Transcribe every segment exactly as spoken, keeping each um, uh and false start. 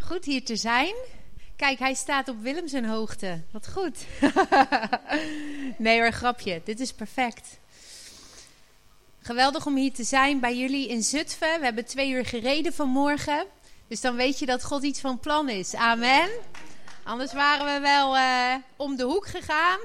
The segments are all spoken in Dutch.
Goed hier te zijn. Kijk, hij staat op Willem zijn hoogte. Wat goed. Nee hoor, grapje. Dit is perfect. Geweldig om hier te zijn bij jullie in Zutphen. We hebben twee uur gereden vanmorgen. Dus dan weet je dat God iets van plan is. Amen. Anders waren we wel uh, om de hoek gegaan.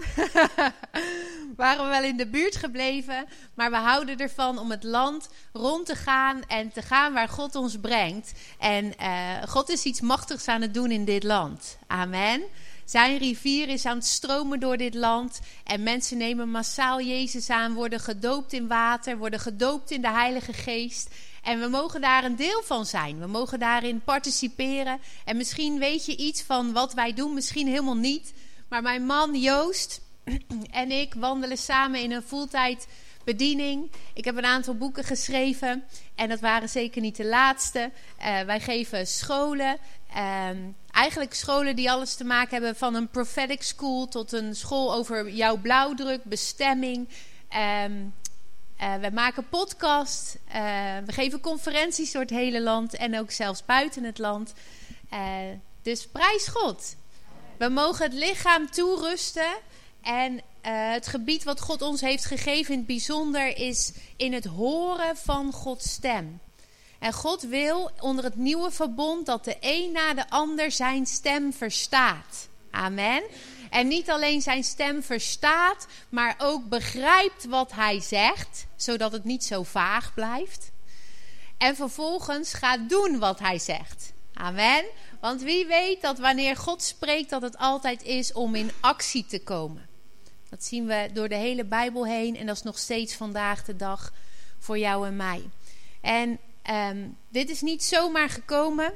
Waren we wel in de buurt gebleven. Maar we houden ervan om het land rond te gaan en te gaan waar God ons brengt. En uh, God is iets machtigs aan het doen in dit land. Amen. Zijn rivier is aan het stromen door dit land. En mensen nemen massaal Jezus aan, worden gedoopt in water, worden gedoopt in de Heilige Geest. En we mogen daar een deel van zijn. We mogen daarin participeren. En misschien weet je iets van wat wij doen, misschien helemaal niet. Maar mijn man Joost en ik wandelen samen in een fulltime bediening. Ik heb een aantal boeken geschreven. En dat waren zeker niet de laatste. Uh, wij geven scholen. Um, eigenlijk scholen die alles te maken hebben van een prophetic school tot een school over jouw blauwdruk, bestemming. Um, Uh, we maken podcasts, uh, we geven conferenties door het hele land en ook zelfs buiten het land. Uh, dus prijs God. We mogen het lichaam toerusten en uh, het gebied wat God ons heeft gegeven in het bijzonder is in het horen van Gods stem. En God wil onder het nieuwe verbond dat de een na de ander zijn stem verstaat. Amen. En niet alleen zijn stem verstaat, maar ook begrijpt wat hij zegt, zodat het niet zo vaag blijft. En vervolgens gaat doen wat hij zegt. Amen. Want wie weet dat wanneer God spreekt, dat het altijd is om in actie te komen. Dat zien we door de hele Bijbel heen en dat is nog steeds vandaag de dag voor jou en mij. En um, dit is niet zomaar gekomen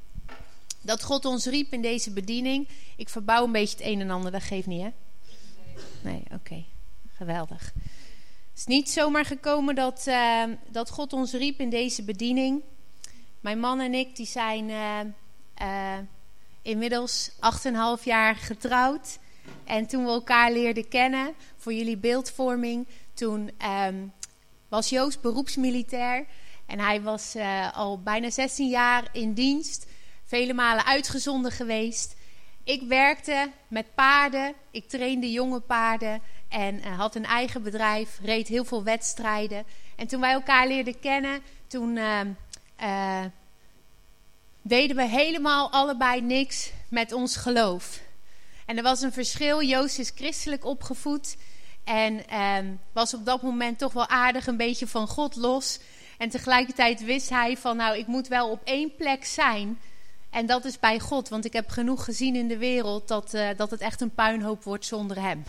dat God ons riep in deze bediening. Ik verbouw een beetje het een en ander, dat geeft niet, hè? Nee, oké. Okay. Geweldig. Het is niet zomaar gekomen dat, uh, dat God ons riep in deze bediening. Mijn man en ik die zijn uh, uh, inmiddels acht en een half jaar getrouwd. En toen we elkaar leerden kennen, voor jullie beeldvorming, toen um, was Joost beroepsmilitair. En hij was uh, al bijna zestien jaar in dienst. Vele malen uitgezonden geweest. Ik werkte met paarden. Ik trainde jonge paarden. En uh, had een eigen bedrijf. Reed heel veel wedstrijden. En toen wij elkaar leerden kennen. Toen uh, uh, deden we helemaal allebei niks met ons geloof. En er was een verschil. Joost is christelijk opgevoed. En uh, was op dat moment toch wel aardig een beetje van God los. En tegelijkertijd wist hij van nou ik moet wel op één plek zijn. En dat is bij God, want ik heb genoeg gezien in de wereld dat, uh, dat het echt een puinhoop wordt zonder hem.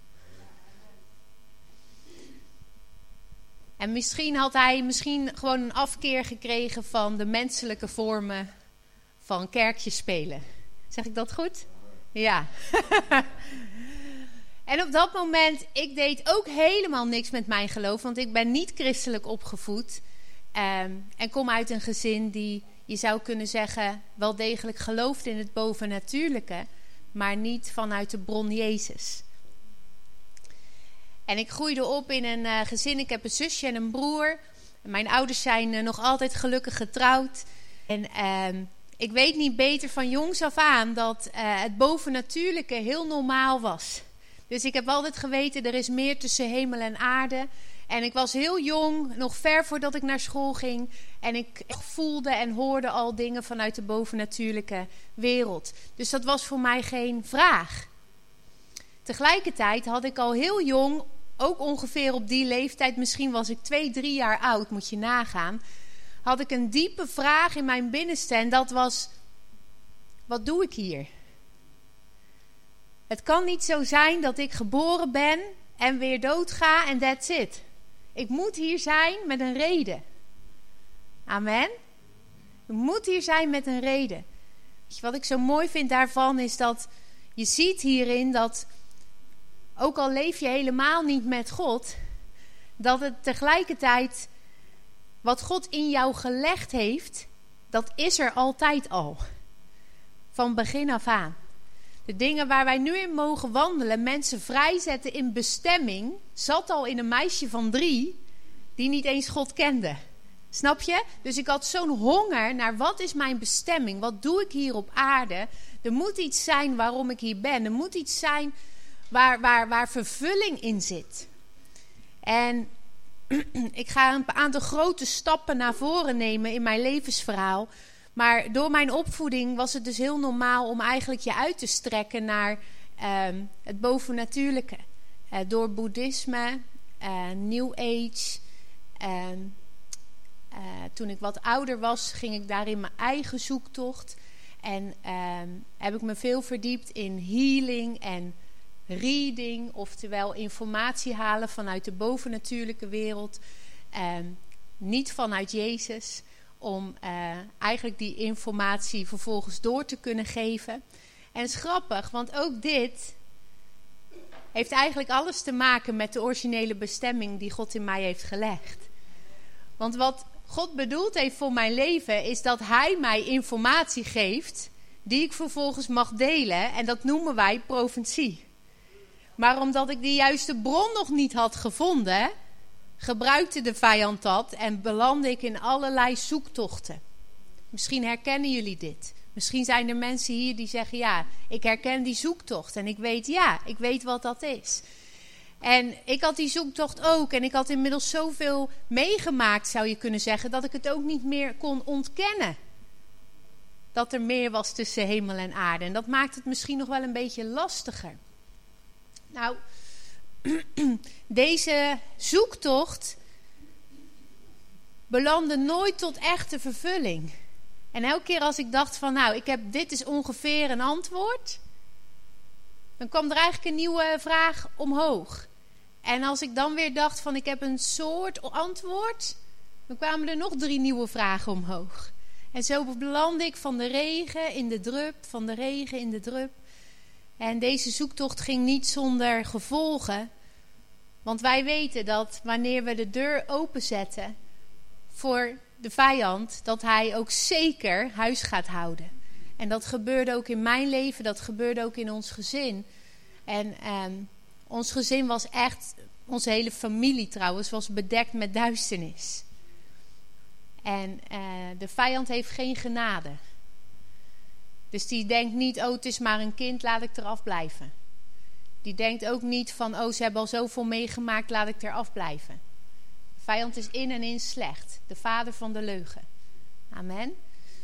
En misschien had hij misschien gewoon een afkeer gekregen van de menselijke vormen van kerkjes spelen. Zeg ik dat goed? Ja. En op dat moment, ik deed ook helemaal niks met mijn geloof, want ik ben niet christelijk opgevoed. Um, en kom uit een gezin die, je zou kunnen zeggen, wel degelijk gelooft in het bovennatuurlijke, maar niet vanuit de bron Jezus. En ik groeide op in een uh, gezin, ik heb een zusje en een broer. Mijn ouders zijn uh, nog altijd gelukkig getrouwd. En uh, ik weet niet beter van jongs af aan dat uh, het bovennatuurlijke heel normaal was. Dus ik heb altijd geweten, er is meer tussen hemel en aarde. En ik was heel jong, nog ver voordat ik naar school ging. En ik voelde en hoorde al dingen vanuit de bovennatuurlijke wereld. Dus dat was voor mij geen vraag. Tegelijkertijd had ik al heel jong, ook ongeveer op die leeftijd, misschien was ik twee, drie jaar oud, moet je nagaan. Had ik een diepe vraag in mijn binnenste en dat was, wat doe ik hier? Het kan niet zo zijn dat ik geboren ben en weer doodga en that's it. Ik moet hier zijn met een reden. Amen. Ik moet hier zijn met een reden. Weet je, wat ik zo mooi vind daarvan is dat je ziet hierin dat, ook al leef je helemaal niet met God, dat het tegelijkertijd wat God in jou gelegd heeft, dat is er altijd al. Van begin af aan. De dingen waar wij nu in mogen wandelen, mensen vrijzetten in bestemming, zat al in een meisje van drie die niet eens God kende. Snap je? Dus ik had zo'n honger naar wat is mijn bestemming? Wat doe ik hier op aarde? Er moet iets zijn waarom ik hier ben. Er moet iets zijn waar, waar, waar vervulling in zit. En ik ga een aantal grote stappen naar voren nemen in mijn levensverhaal. Maar door mijn opvoeding was het dus heel normaal om eigenlijk je uit te strekken naar um, het bovennatuurlijke. Uh, door boeddhisme, uh, New Age. Um, uh, toen ik wat ouder was, ging ik daar in mijn eigen zoektocht. En um, heb ik me veel verdiept in healing en reading. Oftewel informatie halen vanuit de bovennatuurlijke wereld. Um, niet vanuit Jezus. Om uh, eigenlijk die informatie vervolgens door te kunnen geven. En het is grappig, want ook dit heeft eigenlijk alles te maken met de originele bestemming die God in mij heeft gelegd. Want wat God bedoeld heeft voor mijn leven is dat Hij mij informatie geeft die ik vervolgens mag delen. En dat noemen wij profetie. Maar omdat ik de juiste bron nog niet had gevonden, gebruikte de vijand dat en belandde ik in allerlei zoektochten. Misschien herkennen jullie dit. Misschien zijn er mensen hier die zeggen, ja, ik herken die zoektocht. En ik weet, ja, ik weet wat dat is. En ik had die zoektocht ook. En ik had inmiddels zoveel meegemaakt, zou je kunnen zeggen, dat ik het ook niet meer kon ontkennen. Dat er meer was tussen hemel en aarde. En dat maakt het misschien nog wel een beetje lastiger. Nou, deze zoektocht belandde nooit tot echte vervulling. En elke keer als ik dacht van, nou, ik heb dit is ongeveer een antwoord, dan kwam er eigenlijk een nieuwe vraag omhoog. En als ik dan weer dacht van, ik heb een soort antwoord, dan kwamen er nog drie nieuwe vragen omhoog. En zo belandde ik van de regen in de drup, van de regen in de drup. En deze zoektocht ging niet zonder gevolgen. Want wij weten dat wanneer we de deur openzetten voor de vijand, dat hij ook zeker huis gaat houden. En dat gebeurde ook in mijn leven, dat gebeurde ook in ons gezin. En um, ons gezin was echt, onze hele familie trouwens, was bedekt met duisternis. En uh, de vijand heeft geen genade. Dus die denkt niet, oh het is maar een kind, laat ik eraf blijven. Die denkt ook niet van, oh ze hebben al zoveel meegemaakt, laat ik eraf blijven. De vijand is in en in slecht. De vader van de leugen. Amen.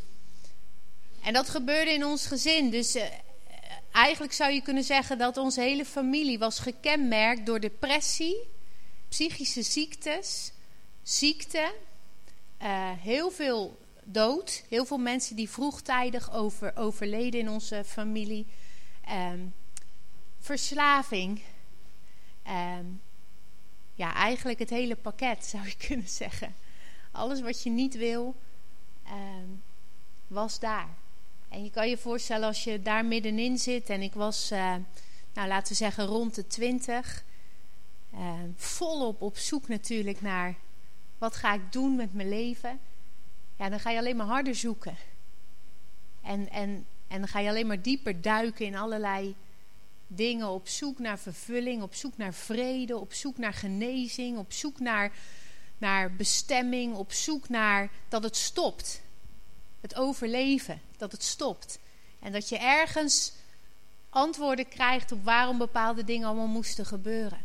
En dat gebeurde in ons gezin. Dus uh, eigenlijk zou je kunnen zeggen dat onze hele familie was gekenmerkt door depressie, psychische ziektes, ziekte, uh, heel veel dood. Heel veel mensen die vroegtijdig over, overleden in onze familie. Um, verslaving. Um, ja, eigenlijk het hele pakket zou je kunnen zeggen. Alles wat je niet wil, um, was daar. En je kan je voorstellen als je daar middenin zit. En ik was, uh, nou laten we zeggen rond de twintig. Uh, volop op zoek natuurlijk naar wat ga ik doen met mijn leven. Ja, dan ga je alleen maar harder zoeken. En, en, en dan ga je alleen maar dieper duiken in allerlei dingen. Op zoek naar vervulling, op zoek naar vrede, op zoek naar genezing, op zoek naar, naar bestemming, op zoek naar dat het stopt. Het overleven, dat het stopt. En dat je ergens antwoorden krijgt op waarom bepaalde dingen allemaal moesten gebeuren.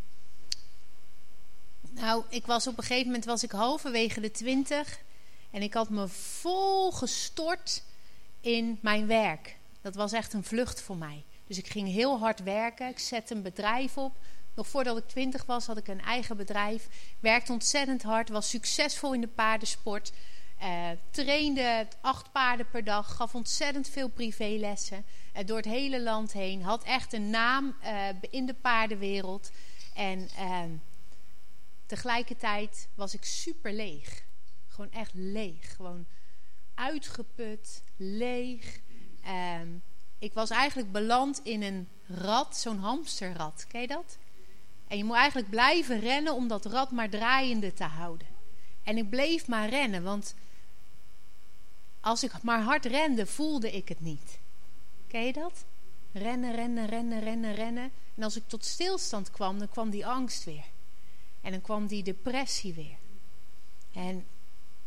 Nou, ik was op een gegeven moment was ik halverwege de twintig. En ik had me vol gestort in mijn werk. Dat was echt een vlucht voor mij. Dus ik ging heel hard werken. Ik zette een bedrijf op. Nog voordat ik twintig was, had ik een eigen bedrijf. Werkte ontzettend hard. Was succesvol in de paardensport. Uh, trainde acht paarden per dag. Gaf ontzettend veel privélessen. Uh, door het hele land heen. Had echt een naam uh, in de paardenwereld. En uh, tegelijkertijd was ik super leeg. Gewoon echt leeg. Gewoon uitgeput. Leeg. Um, ik was eigenlijk beland in een rad. Zo'n hamsterrad. Ken je dat? En je moet eigenlijk blijven rennen om dat rad maar draaiende te houden. En ik bleef maar rennen. Want als ik maar hard rende, voelde ik het niet. Ken je dat? Rennen, rennen, rennen, rennen, rennen. En als ik tot stilstand kwam, dan kwam die angst weer. En dan kwam die depressie weer. En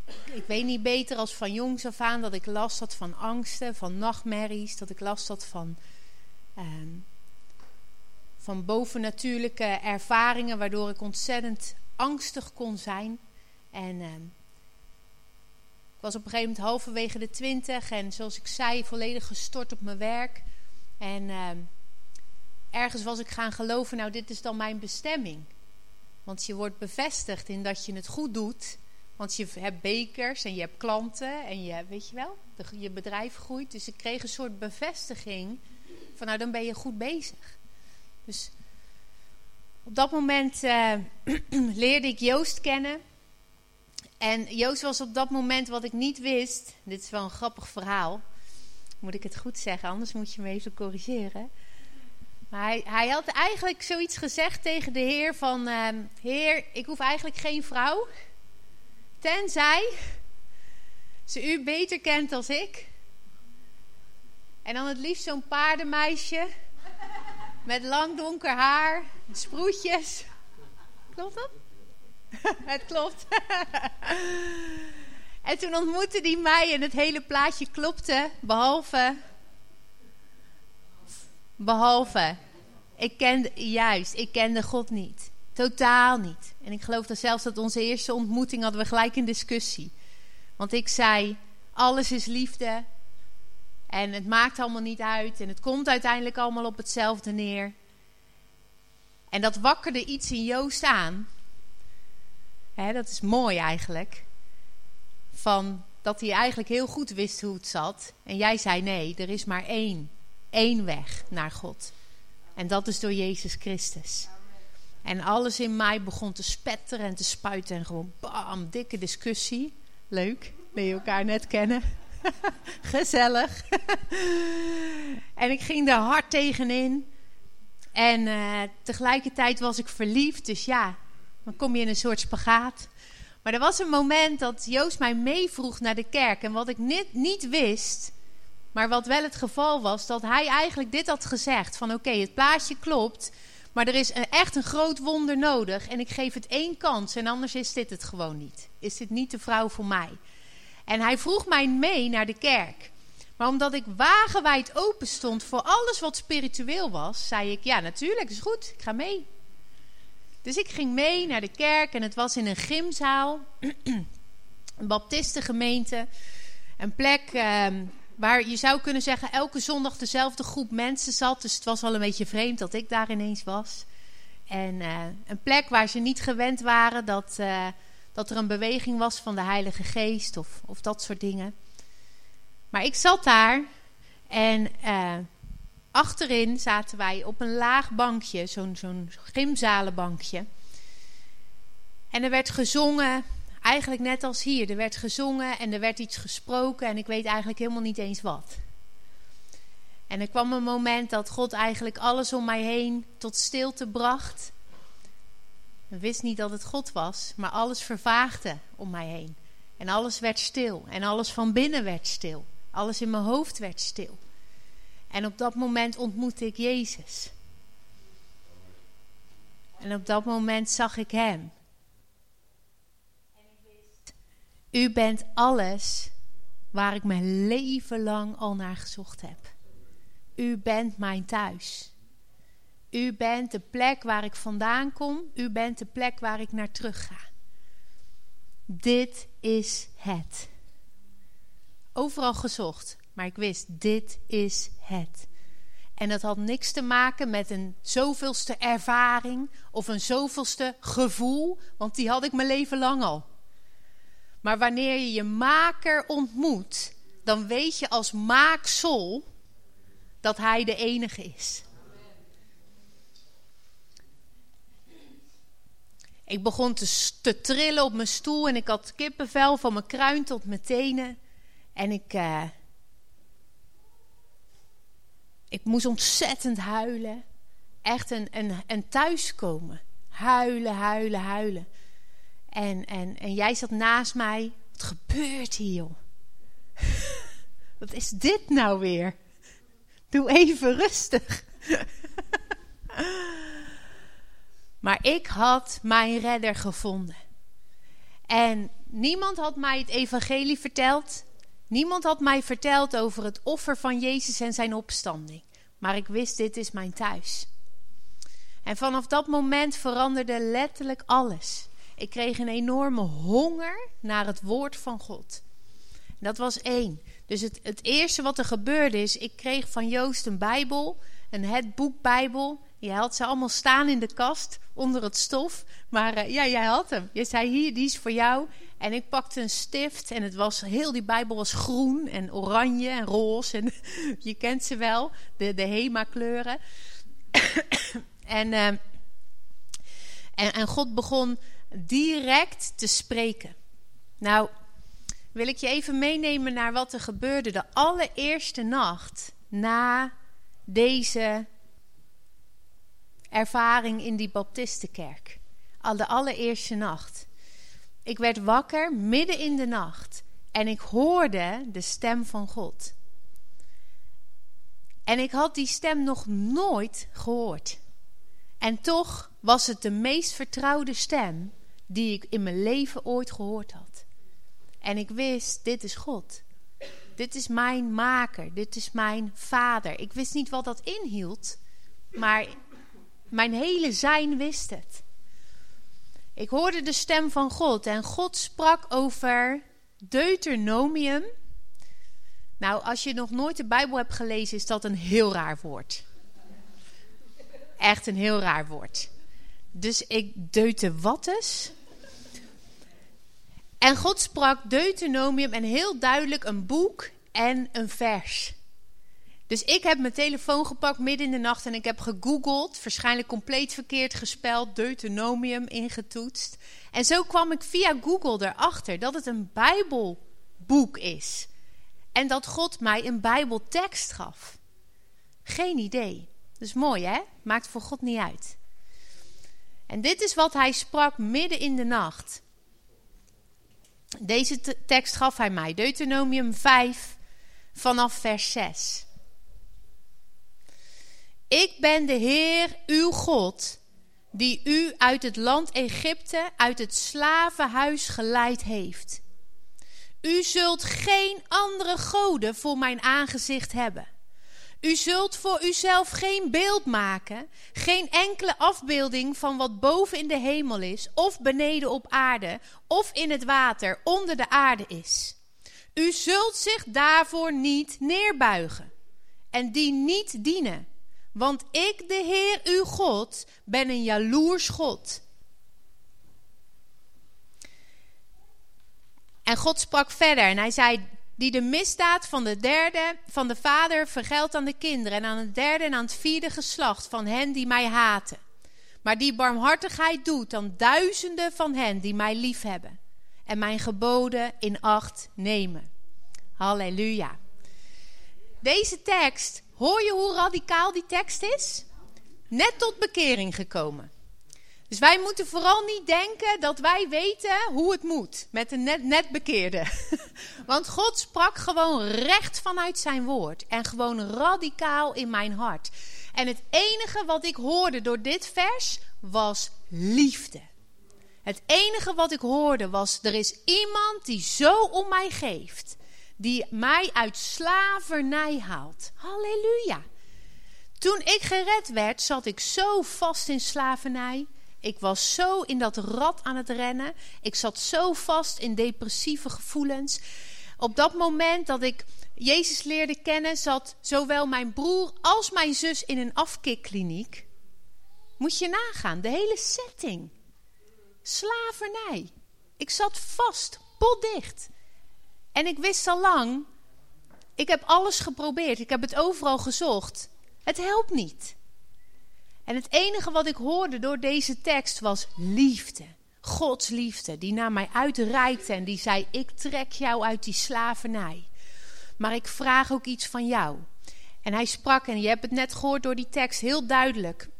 ik weet niet beter als van jongs af aan dat ik last had van angsten, van nachtmerries, dat ik last had van, um, van bovennatuurlijke ervaringen, waardoor ik ontzettend angstig kon zijn. En um, ik was op een gegeven moment halverwege de twintig en zoals ik zei, volledig gestort op mijn werk. En um, ergens was ik gaan geloven, nou dit is dan mijn bestemming. Want je wordt bevestigd in dat je het goed doet. Want je hebt bekers en je hebt klanten en je, weet je wel, de, je bedrijf groeit. Dus ik kreeg een soort bevestiging van nou dan ben je goed bezig. Dus op dat moment uh, leerde ik Joost kennen. En Joost was op dat moment wat ik niet wist. Dit is wel een grappig verhaal. Moet ik het goed zeggen, anders moet je me even corrigeren. Maar hij, hij had eigenlijk zoiets gezegd tegen de Heer van... Uh, Heer, ik hoef eigenlijk geen vrouw. Tenzij ze u beter kent als ik. En dan het liefst zo'n paardenmeisje. Met lang donker haar. Sproetjes. Klopt dat? Het klopt. En toen ontmoette hij mij en het hele plaatje klopte. Behalve... Behalve, ik kende, juist, ik kende God niet. Totaal niet. En ik geloof dat zelfs dat onze eerste ontmoeting hadden we gelijk een discussie. Want ik zei, alles is liefde. En het maakt allemaal niet uit. En het komt uiteindelijk allemaal op hetzelfde neer. En dat wakkerde iets in Joost aan. Hè, dat is mooi eigenlijk. Van dat hij eigenlijk heel goed wist hoe het zat. En jij zei, nee, er is maar één. Eén weg naar God. En dat is door Jezus Christus. En alles in mij begon te spetteren en te spuiten. En gewoon bam, dikke discussie. Leuk, leer je elkaar net kennen. Gezellig. En ik ging daar hard tegenin. En uh, tegelijkertijd was ik verliefd. Dus ja, dan kom je in een soort spagaat. Maar er was een moment dat Joost mij meevroeg naar de kerk. En wat ik niet, niet wist... Maar wat wel het geval was, dat hij eigenlijk dit had gezegd. Van oké, okay, het plaatje klopt. Maar er is een, echt een groot wonder nodig. En ik geef het één kans. En anders is dit het gewoon niet. Is dit niet de vrouw voor mij? En hij vroeg mij mee naar de kerk. Maar omdat ik wagenwijd open stond voor alles wat spiritueel was. Zei ik, ja natuurlijk, is goed. Ik ga mee. Dus ik ging mee naar de kerk. En het was in een gymzaal. Een baptistengemeente. Een plek... Uh, Waar je zou kunnen zeggen, elke zondag dezelfde groep mensen zat. Dus het was al een beetje vreemd dat ik daar ineens was. En uh, een plek waar ze niet gewend waren dat, uh, dat er een beweging was van de Heilige Geest of, of dat soort dingen. Maar ik zat daar en uh, achterin zaten wij op een laag bankje, zo'n, zo'n gymzalenbankje. En er werd gezongen... Eigenlijk net als hier. Er werd gezongen en er werd iets gesproken. En ik weet eigenlijk helemaal niet eens wat. En er kwam een moment dat God eigenlijk alles om mij heen tot stilte bracht. Ik wist niet dat het God was. Maar alles vervaagde om mij heen. En alles werd stil. En alles van binnen werd stil. Alles in mijn hoofd werd stil. En op dat moment ontmoette ik Jezus. En op dat moment zag ik hem. U bent alles waar ik mijn leven lang al naar gezocht heb. U bent mijn thuis. U bent de plek waar ik vandaan kom. U bent de plek waar ik naar terug ga. Dit is het. Overal gezocht, maar ik wist, dit is het. En dat had niks te maken met een zoveelste ervaring of een zoveelste gevoel, want die had ik mijn leven lang al. Maar wanneer je je maker ontmoet, dan weet je als maaksel dat hij de enige is. Ik begon te, te trillen op mijn stoel en ik had kippenvel van mijn kruin tot mijn tenen. En ik, uh, ik moest ontzettend huilen. Echt een, een, een thuiskomen. Huilen, huilen, huilen. En, en, en jij zat naast mij. Wat gebeurt hier, joh? Wat is dit nou weer? Doe even rustig. Maar ik had mijn redder gevonden. En Niemand had mij het evangelie verteld. Niemand had mij verteld over het offer van Jezus en zijn opstanding. Maar ik wist, dit is mijn thuis. En vanaf dat moment veranderde letterlijk alles. Ik kreeg een enorme honger naar het woord van God. Dat was één. Dus het, het eerste wat er gebeurde is, ik kreeg van Joost een Bijbel, een het boek Bijbel. Je had ze allemaal staan in de kast, onder het stof. Maar uh, ja, jij had hem. Je zei, hier, die is voor jou. En ik pakte een stift en het was, heel die Bijbel was groen en oranje en roze. En je kent ze wel, de, de Hema kleuren. en, uh, en, en God begon direct te spreken. Nou, wil ik je even meenemen naar wat er gebeurde de allereerste nacht na deze ervaring in die baptistenkerk. Al de allereerste nacht. Ik werd wakker midden in de nacht en ik hoorde de stem van God. En ik had die stem nog nooit gehoord. En toch was het de meest vertrouwde stem die ik in mijn leven ooit gehoord had. En ik wist, dit is God. Dit is mijn maker. Dit is mijn vader. Ik wist niet wat dat inhield, maar mijn hele zijn wist het. Ik hoorde de stem van God en God sprak over Deuteronomium. Nou, als je nog nooit de Bijbel hebt gelezen, is dat een heel raar woord. Echt een heel raar woord. Dus ik deute wat eens. En God sprak Deuteronomium en heel duidelijk een boek en een vers. Dus ik heb mijn telefoon gepakt midden in de nacht en ik heb gegoogeld, waarschijnlijk compleet verkeerd gespeld, Deuteronomium ingetoetst. En zo kwam ik via Google erachter dat het een Bijbelboek is. En dat God mij een Bijbeltekst gaf. Geen idee. Dat is mooi, hè? Maakt voor God niet uit. En dit is wat hij sprak midden in de nacht. Deze te- tekst gaf hij mij. Deuteronomium vijf vanaf vers zes. Ik ben de Heer, uw God, die u uit het land Egypte, uit het slavenhuis geleid heeft. U zult geen andere goden voor mijn aangezicht hebben. U zult voor uzelf geen beeld maken, geen enkele afbeelding van wat boven in de hemel is, of beneden op aarde, of in het water onder de aarde is. U zult zich daarvoor niet neerbuigen en die niet dienen. Want ik, de Heer uw God, ben een jaloers God. En God sprak verder en hij zei, die de misdaad van de derde, van de vader vergeldt aan de kinderen en aan het derde en aan het vierde geslacht van hen die mij haten. Maar die barmhartigheid doet aan duizenden van hen die mij liefhebben en mijn geboden in acht nemen. Halleluja. Deze tekst, hoor je hoe radicaal die tekst is? Net tot bekering gekomen. Dus wij moeten vooral niet denken dat wij weten hoe het moet met een net, net bekeerde. Want God sprak gewoon recht vanuit zijn woord. En gewoon radicaal in mijn hart. En het enige wat ik hoorde door dit vers was liefde. Het enige wat ik hoorde was, er is iemand die zo om mij geeft. Die mij uit slavernij haalt. Halleluja. Toen ik gered werd, zat ik zo vast in slavernij. Ik was zo in dat rad aan het rennen. Ik zat zo vast in depressieve gevoelens. Op dat moment dat ik Jezus leerde kennen, zat zowel mijn broer als mijn zus in een afkikkliniek. Moet je nagaan, de hele setting. Slavernij. Ik zat vast, potdicht. En ik wist al lang, ik heb alles geprobeerd. Ik heb het overal gezocht. Het helpt niet. En het enige wat ik hoorde door deze tekst was liefde. Gods liefde die naar mij uitreikte en die zei, ik trek jou uit die slavernij. Maar ik vraag ook iets van jou. En hij sprak, en je hebt het net gehoord door die tekst, heel duidelijk.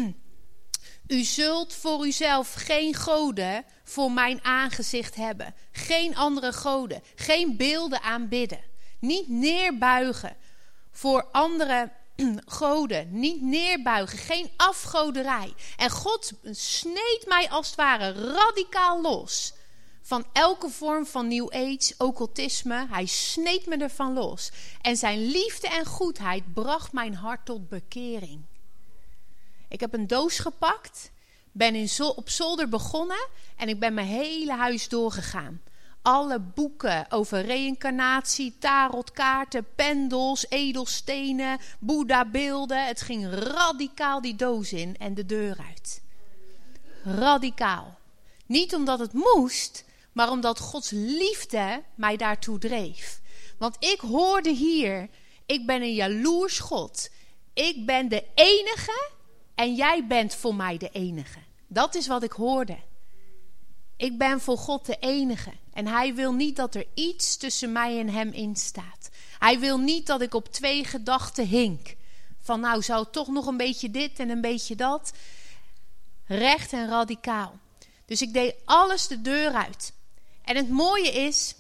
U zult voor uzelf geen goden voor mijn aangezicht hebben. Geen andere goden. Geen beelden aanbidden. Niet neerbuigen voor andere goden. Niet neerbuigen. Geen afgoderij. En God sneed mij als het ware radicaal los van elke vorm van New Age, occultisme. Hij sneed me ervan los. En zijn liefde en goedheid bracht mijn hart tot bekering. Ik heb een doos gepakt, ben in zo- op zolder begonnen en ik ben mijn hele huis doorgegaan. Alle boeken over reïncarnatie, tarotkaarten, pendels, edelstenen, Boeddha-beelden. Het ging radicaal die doos in en de deur uit. Radicaal. Niet omdat het moest, maar omdat Gods liefde mij daartoe dreef. Want ik hoorde hier, ik ben een jaloers God. Ik ben de enige en jij bent voor mij de enige. Dat is wat ik hoorde. Ik ben voor God de enige. En hij wil niet dat er iets tussen mij en hem in staat. Hij wil niet dat ik op twee gedachten hink. Van nou zou het toch nog een beetje dit en een beetje dat. Recht en radicaal. Dus ik deed alles de deur uit. En het mooie is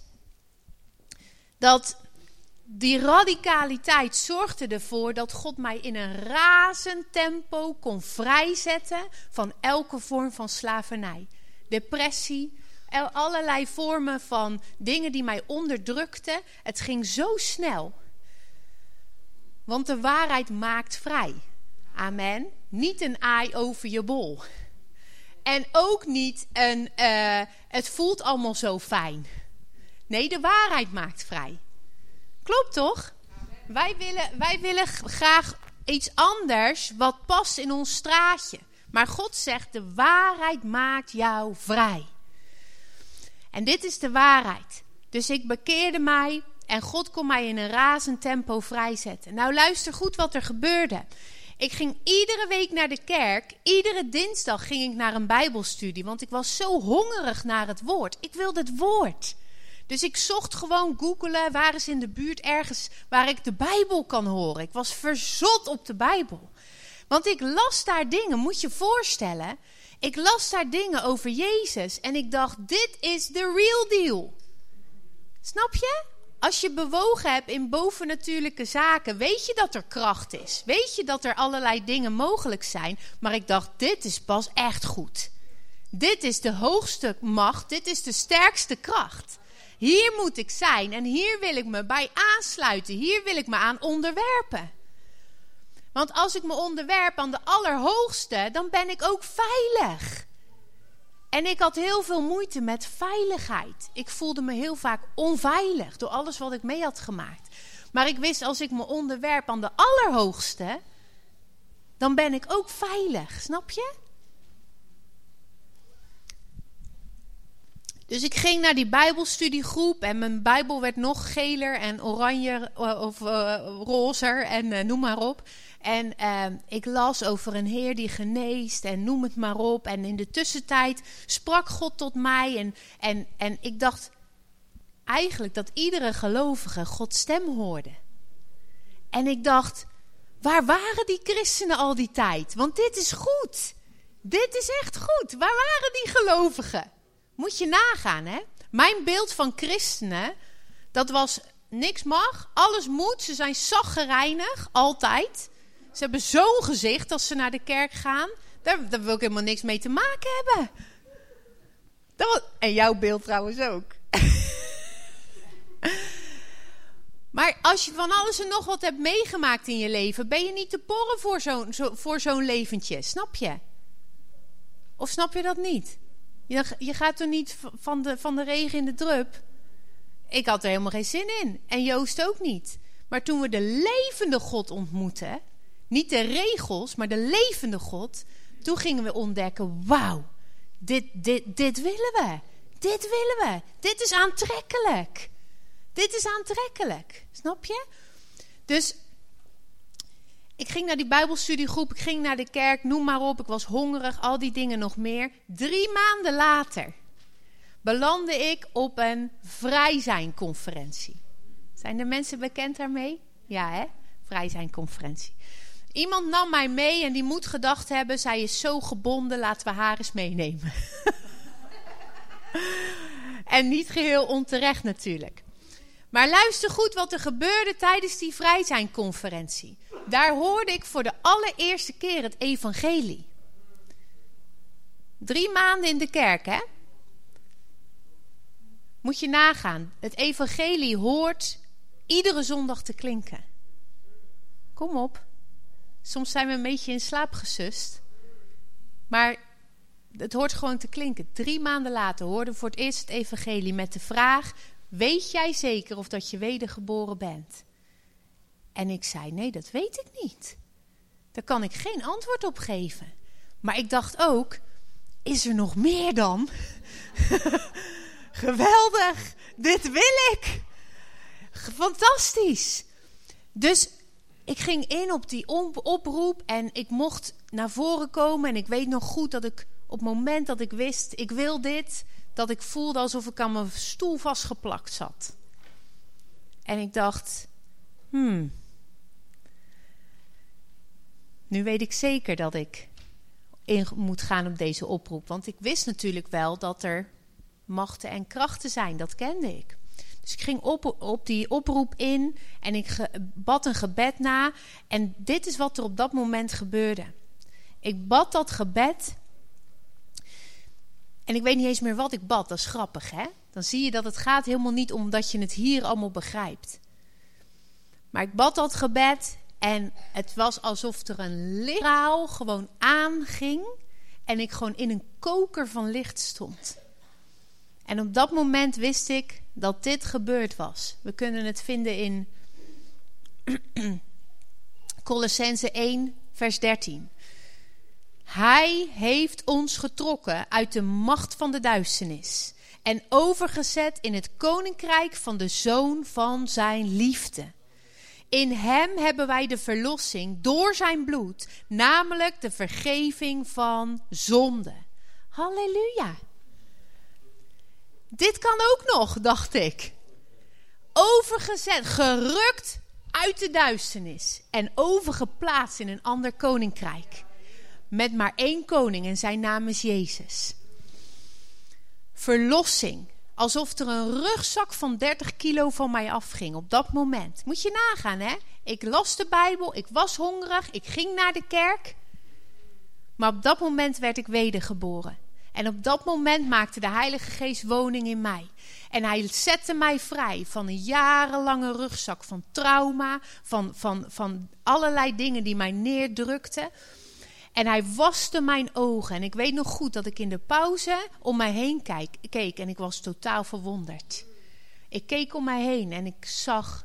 dat die radicaliteit zorgde ervoor dat God mij in een razend tempo kon vrijzetten van elke vorm van slavernij. Depressie, allerlei vormen van dingen die mij onderdrukten. Het ging zo snel. Want de waarheid maakt vrij. Amen. Niet een aai over je bol. En ook niet een, uh, het voelt allemaal zo fijn. Nee, de waarheid maakt vrij. Klopt toch? Wij willen, wij willen graag iets anders wat past in ons straatje. Maar God zegt, de waarheid maakt jou vrij. En dit is de waarheid. Dus ik bekeerde mij en God kon mij in een razend tempo vrijzetten. Nou, luister goed wat er gebeurde. Ik ging iedere week naar de kerk. Iedere dinsdag ging ik naar een bijbelstudie. Want ik was zo hongerig naar het woord. Ik wilde het woord. Dus ik zocht gewoon googelen. Waar is in de buurt ergens waar ik de Bijbel kan horen. Ik was verzot op de Bijbel. Want ik las daar dingen, moet je voorstellen. Ik las daar dingen over Jezus. En ik dacht, dit is de real deal. Snap je? Als je bewogen hebt in bovennatuurlijke zaken, weet je dat er kracht is. Weet je dat er allerlei dingen mogelijk zijn. Maar ik dacht, dit is pas echt goed. Dit is de hoogste macht. Dit is de sterkste kracht. Hier moet ik zijn en hier wil ik me bij aansluiten. Hier wil ik me aan onderwerpen. Want als ik me onderwerp aan de Allerhoogste, dan ben ik ook veilig. En ik had heel veel moeite met veiligheid. Ik voelde me heel vaak onveilig door alles wat ik mee had gemaakt. Maar ik wist, als ik me onderwerp aan de Allerhoogste, dan ben ik ook veilig. Snap je? Dus ik ging naar die bijbelstudiegroep en mijn Bijbel werd nog geler en oranje of uh, rozer en uh, noem maar op. En uh, ik las over een Heer die geneest en noem het maar op. En in de tussentijd sprak God tot mij en, en, en ik dacht eigenlijk dat iedere gelovige Gods stem hoorde. En ik dacht, waar waren die christenen al die tijd? Want dit is goed. Dit is echt goed. Waar waren die gelovigen? Moet je nagaan, hè? Mijn beeld van christenen, dat was niks mag, alles moet. Ze zijn chagrijnig, altijd. Ze hebben zo'n gezicht als ze naar de kerk gaan. Daar, daar wil ik helemaal niks mee te maken hebben. Dat was, en jouw beeld trouwens ook. Maar als je van alles en nog wat hebt meegemaakt in je leven, ben je niet te porren voor zo'n, zo, voor zo'n leventje. Snap je? Of snap je dat niet? Je, je gaat er niet van de, van de regen in de drup. Ik had er helemaal geen zin in. En Joost ook niet. Maar toen we de levende God ontmoetten, niet de regels, maar de levende God, toen gingen we ontdekken, wauw, dit, dit, dit willen we. Dit willen we. Dit is aantrekkelijk. Dit is aantrekkelijk. Snap je? Dus ik ging naar die bijbelstudiegroep, ik ging naar de kerk, noem maar op. Ik was hongerig, al die dingen nog meer. Drie maanden later belandde ik op een vrijzijnconferentie. Zijn er mensen bekend daarmee? Ja, hè? Vrijzijnconferentie. Iemand nam mij mee en die moet gedacht hebben, zij is zo gebonden, laten we haar eens meenemen. En niet geheel onterecht natuurlijk. Maar luister goed wat er gebeurde tijdens die vrijzijnconferentie. Daar hoorde ik voor de allereerste keer het evangelie. Drie maanden in de kerk, hè? Moet je nagaan. Het evangelie hoort iedere zondag te klinken. Kom op. Soms zijn we een beetje in slaap gesust. Maar het hoort gewoon te klinken. Drie maanden later hoorden we voor het eerst het evangelie met de vraag: weet jij zeker of dat je wedergeboren bent? En ik zei: nee, dat weet ik niet. Daar kan ik geen antwoord op geven. Maar ik dacht ook: is er nog meer dan? Geweldig, dit wil ik. Fantastisch. Dus ik ging in op die oproep en ik mocht naar voren komen. En ik weet nog goed dat ik op het moment dat ik wist, ik wil dit, dat ik voelde alsof ik aan mijn stoel vastgeplakt zat. En ik dacht, hmm, nu weet ik zeker dat ik in moet gaan op deze oproep. Want ik wist natuurlijk wel dat er machten en krachten zijn, dat kende ik. Dus ik ging op, op die oproep in en ik ge, bad een gebed na. En dit is wat er op dat moment gebeurde. Ik bad dat gebed. En ik weet niet eens meer wat ik bad. Dat is grappig, hè? Dan zie je dat het gaat helemaal niet om dat je het hier allemaal begrijpt. Maar ik bad dat gebed en het was alsof er een lichtstraal gewoon aanging. En ik gewoon in een koker van licht stond. En op dat moment wist ik dat dit gebeurd was. We kunnen het vinden in Kolossenzen één, vers dertien. Hij heeft ons getrokken uit de macht van de duisternis en overgezet in het koninkrijk van de Zoon van zijn liefde. In hem hebben wij de verlossing door zijn bloed, namelijk de vergeving van zonde. Halleluja. Dit kan ook nog, dacht ik. Overgezet, gerukt uit de duisternis en overgeplaatst in een ander koninkrijk. Met maar één koning en zijn naam is Jezus. Verlossing. Alsof er een rugzak van dertig kilo van mij afging op dat moment. Moet je nagaan, hè? Ik las de Bijbel, ik was hongerig, ik ging naar de kerk. Maar op dat moment werd ik wedergeboren. En op dat moment maakte de Heilige Geest woning in mij. En hij zette mij vrij van een jarenlange rugzak van trauma, van, van, van allerlei dingen die mij neerdrukten. En hij waste mijn ogen. En ik weet nog goed dat ik in de pauze om mij heen kijk, keek en ik was totaal verwonderd. Ik keek om mij heen en ik zag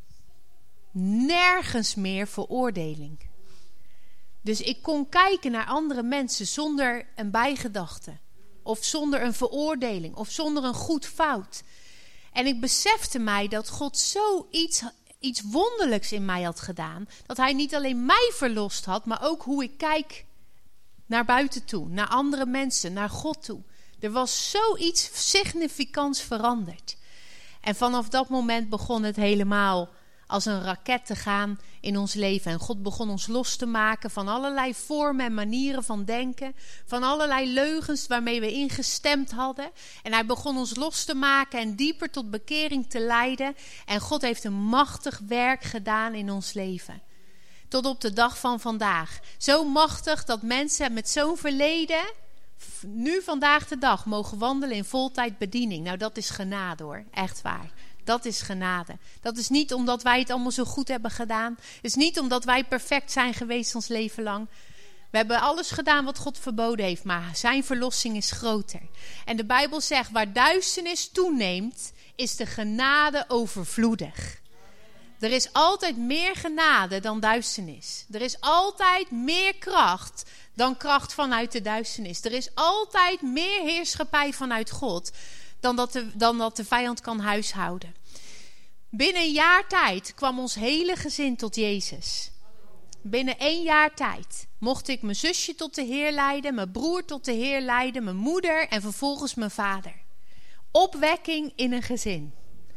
nergens meer veroordeling. Dus ik kon kijken naar andere mensen zonder een bijgedachte. Of zonder een veroordeling. Of zonder een goed fout. En ik besefte mij dat God zoiets iets wonderlijks in mij had gedaan. Dat hij niet alleen mij verlost had, maar ook hoe ik kijk naar buiten toe. Naar andere mensen, naar God toe. Er was zoiets significants veranderd. En vanaf dat moment begon het helemaal als een raket te gaan in ons leven. En God begon ons los te maken van allerlei vormen en manieren van denken. Van allerlei leugens waarmee we ingestemd hadden. En hij begon ons los te maken en dieper tot bekering te leiden. En God heeft een machtig werk gedaan in ons leven. Tot op de dag van vandaag. Zo machtig dat mensen met zo'n verleden nu vandaag de dag mogen wandelen in voltijd bediening. Nou, dat is genade hoor, echt waar. Dat is genade. Dat is niet omdat wij het allemaal zo goed hebben gedaan. Het is niet omdat wij perfect zijn geweest ons leven lang. We hebben alles gedaan wat God verboden heeft, maar zijn verlossing is groter. En de Bijbel zegt, waar duisternis toeneemt, is de genade overvloedig. Er is altijd meer genade dan duisternis. Er is altijd meer kracht dan kracht vanuit de duisternis. Er is altijd meer heerschappij vanuit God dan dat de, dan dat de vijand kan huishouden. Binnen een jaar tijd kwam ons hele gezin tot Jezus. Binnen één jaar tijd mocht ik mijn zusje tot de Heer leiden, mijn broer tot de Heer leiden, mijn moeder en vervolgens mijn vader. Opwekking in een gezin.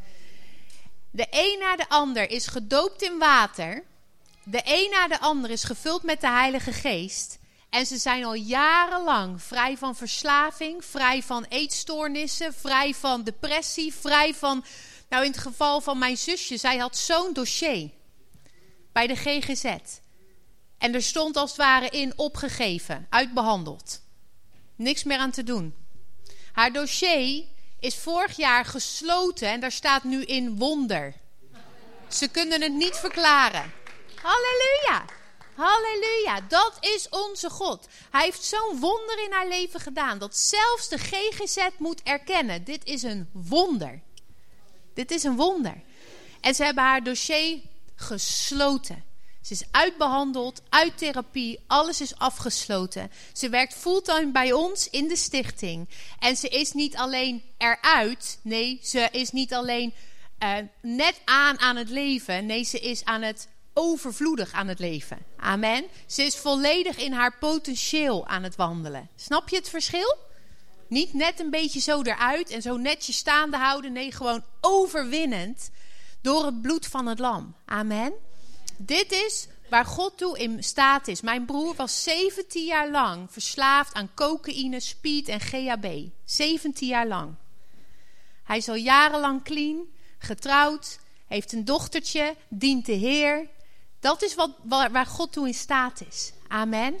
De een na de ander is gedoopt in water. De een na de ander is gevuld met de Heilige Geest. En ze zijn al jarenlang vrij van verslaving, vrij van eetstoornissen, vrij van depressie, vrij van... Nou, in het geval van mijn zusje, zij had zo'n dossier bij de G G Z. En er stond als het ware in opgegeven, uitbehandeld. Niks meer aan te doen. Haar dossier is vorig jaar gesloten en daar staat nu in wonder. Ze kunnen het niet verklaren. Halleluja! Halleluja, dat is onze God. Hij heeft zo'n wonder in haar leven gedaan dat zelfs de G G Z moet erkennen. Dit is een wonder. Dit is een wonder. En ze hebben haar dossier gesloten. Ze is uitbehandeld, uit therapie, alles is afgesloten. Ze werkt fulltime bij ons in de stichting. En ze is niet alleen eruit, nee, ze is niet alleen uh, net aan aan het leven. Nee, ze is aan het overvloedig aan het leven. Amen. Ze is volledig in haar potentieel aan het wandelen. Snap je het verschil? Niet net een beetje zo eruit en zo netjes staande houden. Nee, gewoon overwinnend door het bloed van het lam. Amen. Dit is waar God toe in staat is. Mijn broer was zeventien jaar lang verslaafd aan cocaïne, speed en G H B. zeventien jaar lang. Hij is al jarenlang clean, getrouwd, heeft een dochtertje, dient de Heer. Dat is wat, waar God toe in staat is. Amen.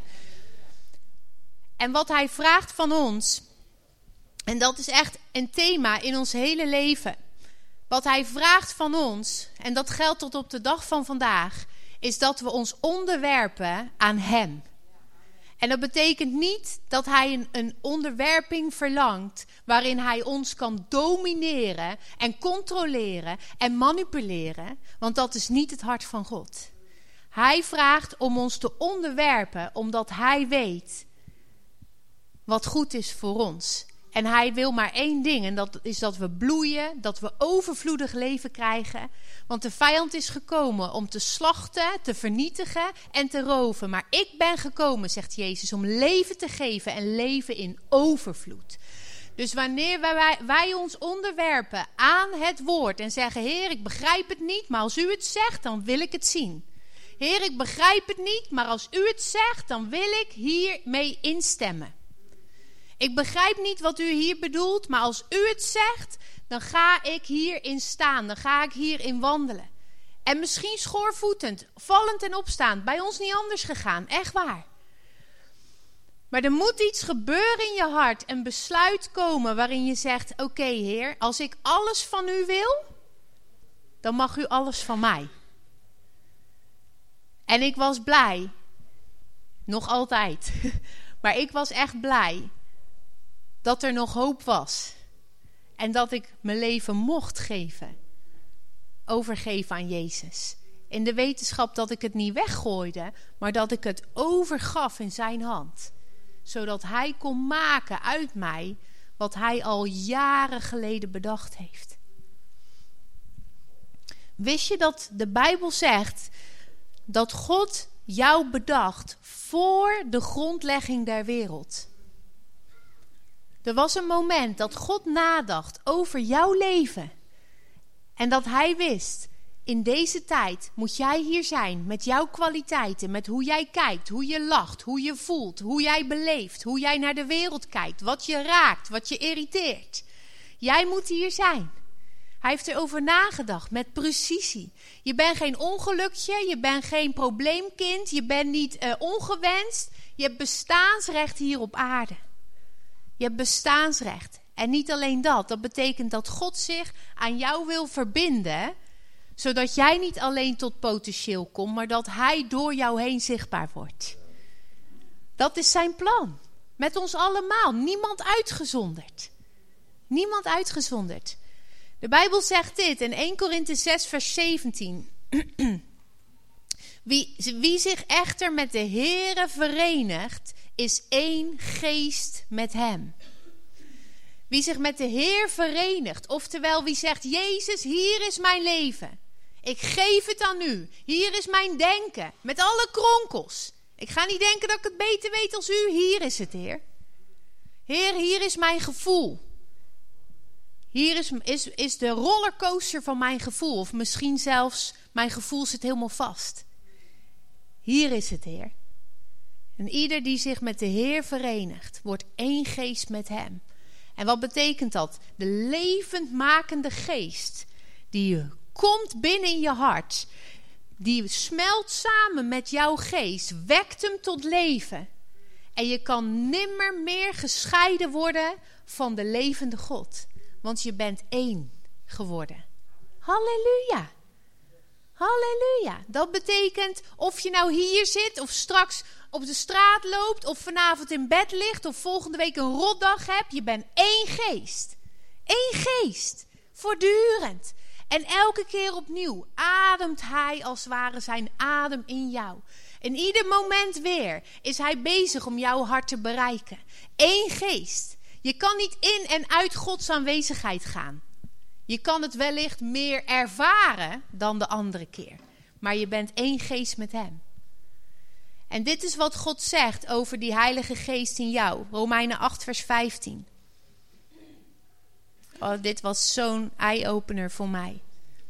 En wat hij vraagt van ons, en dat is echt een thema in ons hele leven. Wat hij vraagt van ons, en dat geldt tot op de dag van vandaag, is dat we ons onderwerpen aan hem. En dat betekent niet dat hij een, een onderwerping verlangt waarin hij ons kan domineren en controleren en manipuleren. Want dat is niet het hart van God. Hij vraagt om ons te onderwerpen omdat hij weet wat goed is voor ons. En hij wil maar één ding en dat is dat we bloeien, dat we overvloedig leven krijgen. Want de vijand is gekomen om te slachten, te vernietigen en te roven. Maar ik ben gekomen, zegt Jezus, om leven te geven en leven in overvloed. Dus wanneer wij, wij ons onderwerpen aan het woord en zeggen, Heer, ik begrijp het niet, maar als u het zegt, dan wil ik het zien. Heer, ik begrijp het niet, maar als u het zegt, dan wil ik hiermee instemmen. Ik begrijp niet wat u hier bedoelt, maar als u het zegt, dan ga ik hierin staan. Dan ga ik hierin wandelen. En misschien schoorvoetend, vallend en opstaand. Bij ons niet anders gegaan, echt waar. Maar er moet iets gebeuren in je hart, een besluit komen waarin je zegt, oké, okay, Heer, als ik alles van u wil, dan mag u alles van mij. En ik was blij, nog altijd, maar ik was echt blij dat er nog hoop was. En dat ik mijn leven mocht geven. Overgeven aan Jezus. In de wetenschap dat ik het niet weggooide, maar dat ik het overgaf in zijn hand. Zodat hij kon maken uit mij wat hij al jaren geleden bedacht heeft. Wist je dat de Bijbel zegt dat God jou bedacht voor de grondlegging der wereld? Er was een moment dat God nadacht over jouw leven. En dat hij wist, in deze tijd moet jij hier zijn met jouw kwaliteiten. Met hoe jij kijkt, hoe je lacht, hoe je voelt, hoe jij beleeft. Hoe jij naar de wereld kijkt, wat je raakt, wat je irriteert. Jij moet hier zijn. Hij heeft erover nagedacht met precisie. Je bent geen ongelukje, je bent geen probleemkind, je bent niet uh, ongewenst. Je hebt bestaansrecht hier op aarde. Je hebt bestaansrecht. En niet alleen dat. Dat betekent dat God zich aan jou wil verbinden. Zodat jij niet alleen tot potentieel komt. Maar dat hij door jou heen zichtbaar wordt. Dat is zijn plan. Met ons allemaal. Niemand uitgezonderd. Niemand uitgezonderd. De Bijbel zegt dit in Eerste Korinthe zes vers zeventien. Wie, wie zich echter met de Heere verenigt, is één geest met hem. Wie zich met de Heer verenigt, oftewel wie zegt, Jezus, hier is mijn leven. Ik geef het aan u. Hier is mijn denken, met alle kronkels. Ik ga niet denken dat ik het beter weet als u. Hier is het, Heer. Heer, hier is mijn gevoel. Hier is, is, is de rollercoaster van mijn gevoel. Of misschien zelfs, mijn gevoel zit helemaal vast. Hier is het, Heer. En ieder die zich met de Heer verenigt, wordt één geest met hem. En wat betekent dat? De levendmakende geest, die komt binnen in je hart, die smelt samen met jouw geest, wekt hem tot leven. En je kan nimmer meer gescheiden worden van de levende God. Want je bent één geworden. Halleluja. Halleluja. Dat betekent of je nou hier zit of straks op de straat loopt of vanavond in bed ligt of volgende week een rotdag hebt. Je bent één geest. Eén geest. Voortdurend. En elke keer opnieuw ademt hij als het ware zijn adem in jou. En ieder moment weer is hij bezig om jouw hart te bereiken. Eén geest. Je kan niet in en uit Gods aanwezigheid gaan. Je kan het wellicht meer ervaren dan de andere keer. Maar je bent één geest met hem. En dit is wat God zegt over die Heilige Geest in jou. Romeinen acht vers vijftien. Oh, dit was zo'n eye-opener voor mij.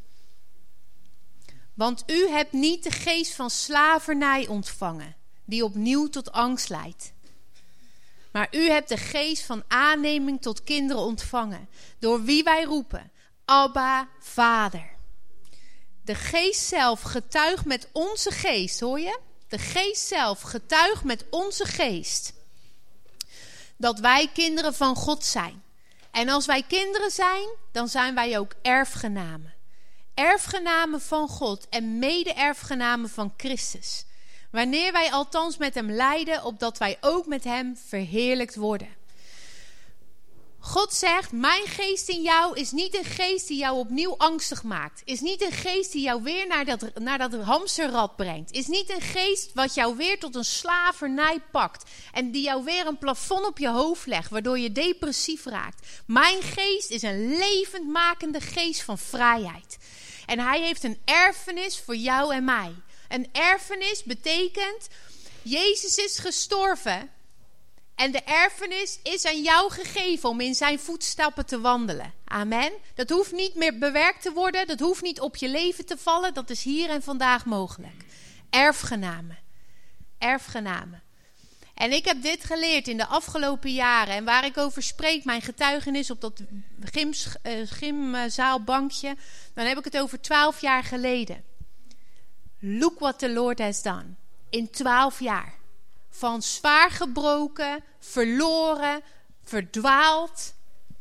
Want u hebt niet de geest van slavernij ontvangen, die opnieuw tot angst leidt. Maar u hebt de geest van aanneming tot kinderen ontvangen, door wie wij roepen, Abba, Vader. De geest zelf getuigt met onze geest, hoor je? De geest zelf getuigt met onze geest dat wij kinderen van God zijn. En als wij kinderen zijn, dan zijn wij ook erfgenamen. Erfgenamen van God en mede-erfgenamen van Christus. Wanneer wij althans met hem lijden, opdat wij ook met hem verheerlijkt worden. God zegt, mijn geest in jou is niet een geest die jou opnieuw angstig maakt. Is niet een geest die jou weer naar dat, naar dat hamsterrad brengt. Is niet een geest wat jou weer tot een slavernij pakt. En die jou weer een plafond op je hoofd legt, waardoor je depressief raakt. Mijn geest is een levendmakende geest van vrijheid. En hij heeft een erfenis voor jou en mij. Een erfenis betekent, Jezus is gestorven. En de erfenis is aan jou gegeven om in zijn voetstappen te wandelen. Amen. Dat hoeft niet meer bewerkt te worden. Dat hoeft niet op je leven te vallen. Dat is hier en vandaag mogelijk. Erfgenamen. Erfgenamen. En ik heb dit geleerd in de afgelopen jaren. En waar ik over spreek, mijn getuigenis op dat gyms, uh, gymzaalbankje. Dan heb ik het over twaalf jaar geleden. Look what the Lord has done. In twaalf jaar. Van zwaar gebroken, verloren, verdwaald.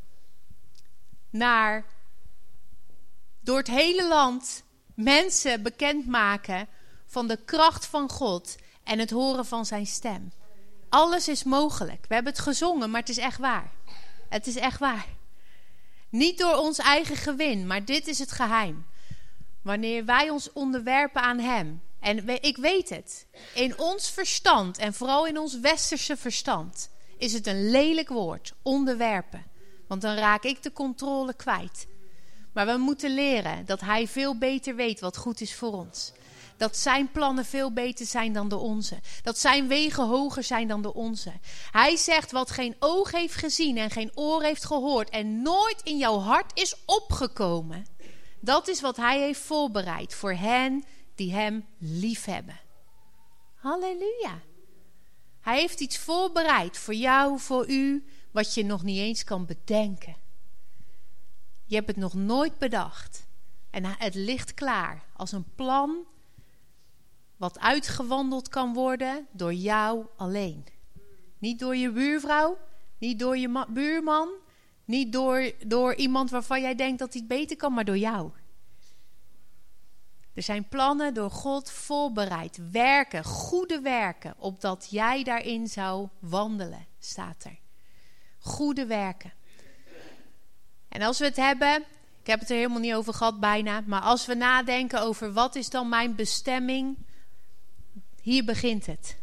Naar door het hele land mensen bekendmaken van de kracht van God en het horen van zijn stem. Alles is mogelijk. We hebben het gezongen, maar het is echt waar. Het is echt waar. Niet door ons eigen gewin, maar dit is het geheim. Wanneer wij ons onderwerpen aan hem. En ik weet het. In ons verstand, en vooral in ons westerse verstand, is het een lelijk woord. Onderwerpen. Want dan raak ik de controle kwijt. Maar we moeten leren dat hij veel beter weet wat goed is voor ons. Dat zijn plannen veel beter zijn dan de onze. Dat zijn wegen hoger zijn dan de onze. Hij zegt wat geen oog heeft gezien en geen oor heeft gehoord en nooit in jouw hart is opgekomen. Dat is wat hij heeft voorbereid voor hen die hem liefhebben. Halleluja. Hij heeft iets voorbereid voor jou, voor u, wat je nog niet eens kan bedenken. Je hebt het nog nooit bedacht. En het ligt klaar als een plan wat uitgewandeld kan worden door jou alleen. Niet door je buurvrouw, niet door je ma- buurman, niet door, door iemand waarvan jij denkt dat hij het beter kan, maar door jou. Er zijn plannen door God voorbereid. Werken, goede werken, opdat jij daarin zou wandelen, staat er. Goede werken. En als we het hebben, ik heb het er helemaal niet over gehad bijna, maar als we nadenken over wat is dan mijn bestemming, hier begint het.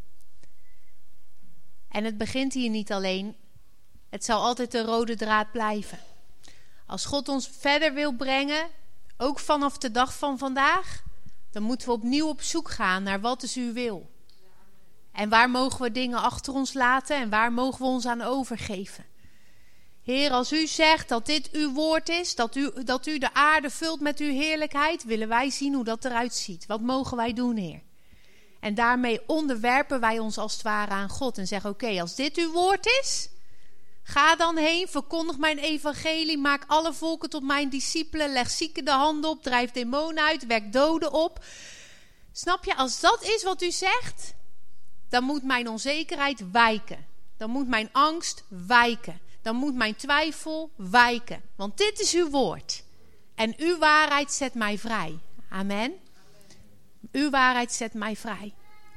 En het begint hier niet alleen. Het zal altijd de rode draad blijven. Als God ons verder wil brengen, ook vanaf de dag van vandaag, dan moeten we opnieuw op zoek gaan naar wat is uw wil. En waar mogen we dingen achter ons laten en waar mogen we ons aan overgeven. Heer, als u zegt dat dit uw woord is, dat u, dat u de aarde vult met uw heerlijkheid, willen wij zien hoe dat eruit ziet. Wat mogen wij doen, Heer? En daarmee onderwerpen wij ons als het ware aan God en zeggen, oké, okay, als dit uw woord is, ga dan heen, verkondig mijn evangelie, maak alle volken tot mijn discipelen, leg zieken de handen op, drijf demonen uit, wek doden op. Snap je, als dat is wat u zegt, dan moet mijn onzekerheid wijken. Dan moet mijn angst wijken. dan moet mijn twijfel wijken. Want dit is uw woord. En uw waarheid zet mij vrij. Amen. Uw waarheid zet mij vrij.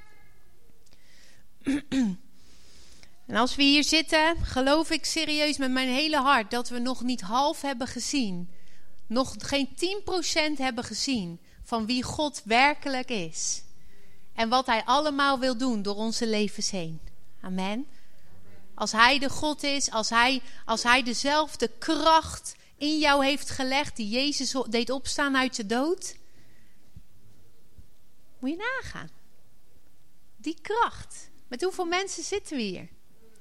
En als we hier zitten, geloof ik serieus met mijn hele hart dat we nog niet half hebben gezien. Nog geen tien procent hebben gezien van wie God werkelijk is. En wat hij allemaal wil doen door onze levens heen. Amen. Als hij de God is, als hij, als hij dezelfde kracht in jou heeft gelegd die Jezus deed opstaan uit de dood. Moet je nagaan. Die kracht. Met hoeveel mensen zitten we hier?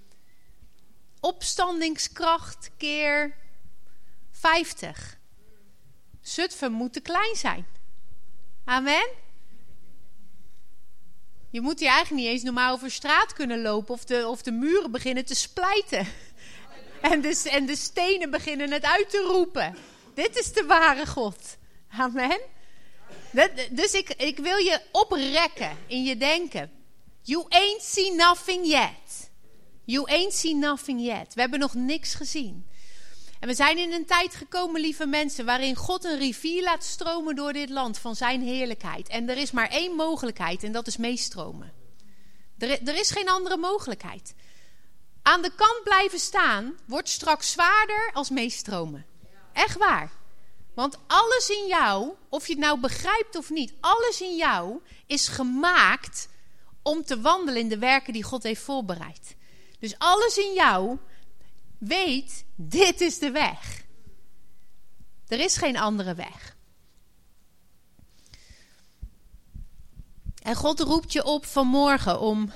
Opstandingskracht keer vijftig. Zutphen moet te klein zijn. Amen. Je moet hier eigenlijk niet eens normaal over straat kunnen lopen of de, of de muren beginnen te splijten. En de, en de stenen beginnen het uit te roepen. Dit is de ware God. Amen. Dat, dus ik, ik wil je oprekken in je denken. You ain't seen nothing yet. You ain't seen nothing yet. We hebben nog niks gezien. En we zijn in een tijd gekomen, lieve mensen, waarin God een rivier laat stromen door dit land van zijn heerlijkheid. En er is maar één mogelijkheid en dat is meestromen. Er, er is geen andere mogelijkheid. Aan de kant blijven staan wordt straks zwaarder als meestromen. Echt waar. Want alles in jou, of je het nou begrijpt of niet, alles in jou is gemaakt om te wandelen in de werken die God heeft voorbereid. Dus alles in jou weet, dit is de weg. Er is geen andere weg. En God roept je op vanmorgen om,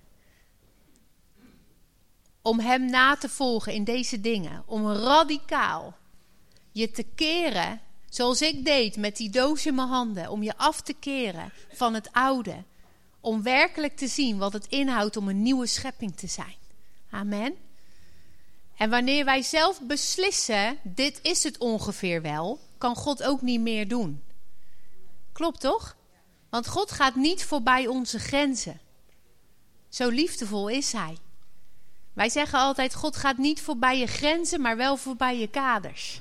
om hem na te volgen in deze dingen. Om radicaal je te keren, zoals ik deed met die doos in mijn handen. Om je af te keren van het oude. Om werkelijk te zien wat het inhoudt om een nieuwe schepping te zijn. Amen. En wanneer wij zelf beslissen, dit is het ongeveer wel, kan God ook niet meer doen. Klopt toch? Want God gaat niet voorbij onze grenzen. Zo liefdevol is hij. Wij zeggen altijd, God gaat niet voorbij je grenzen, maar wel voorbij je kaders.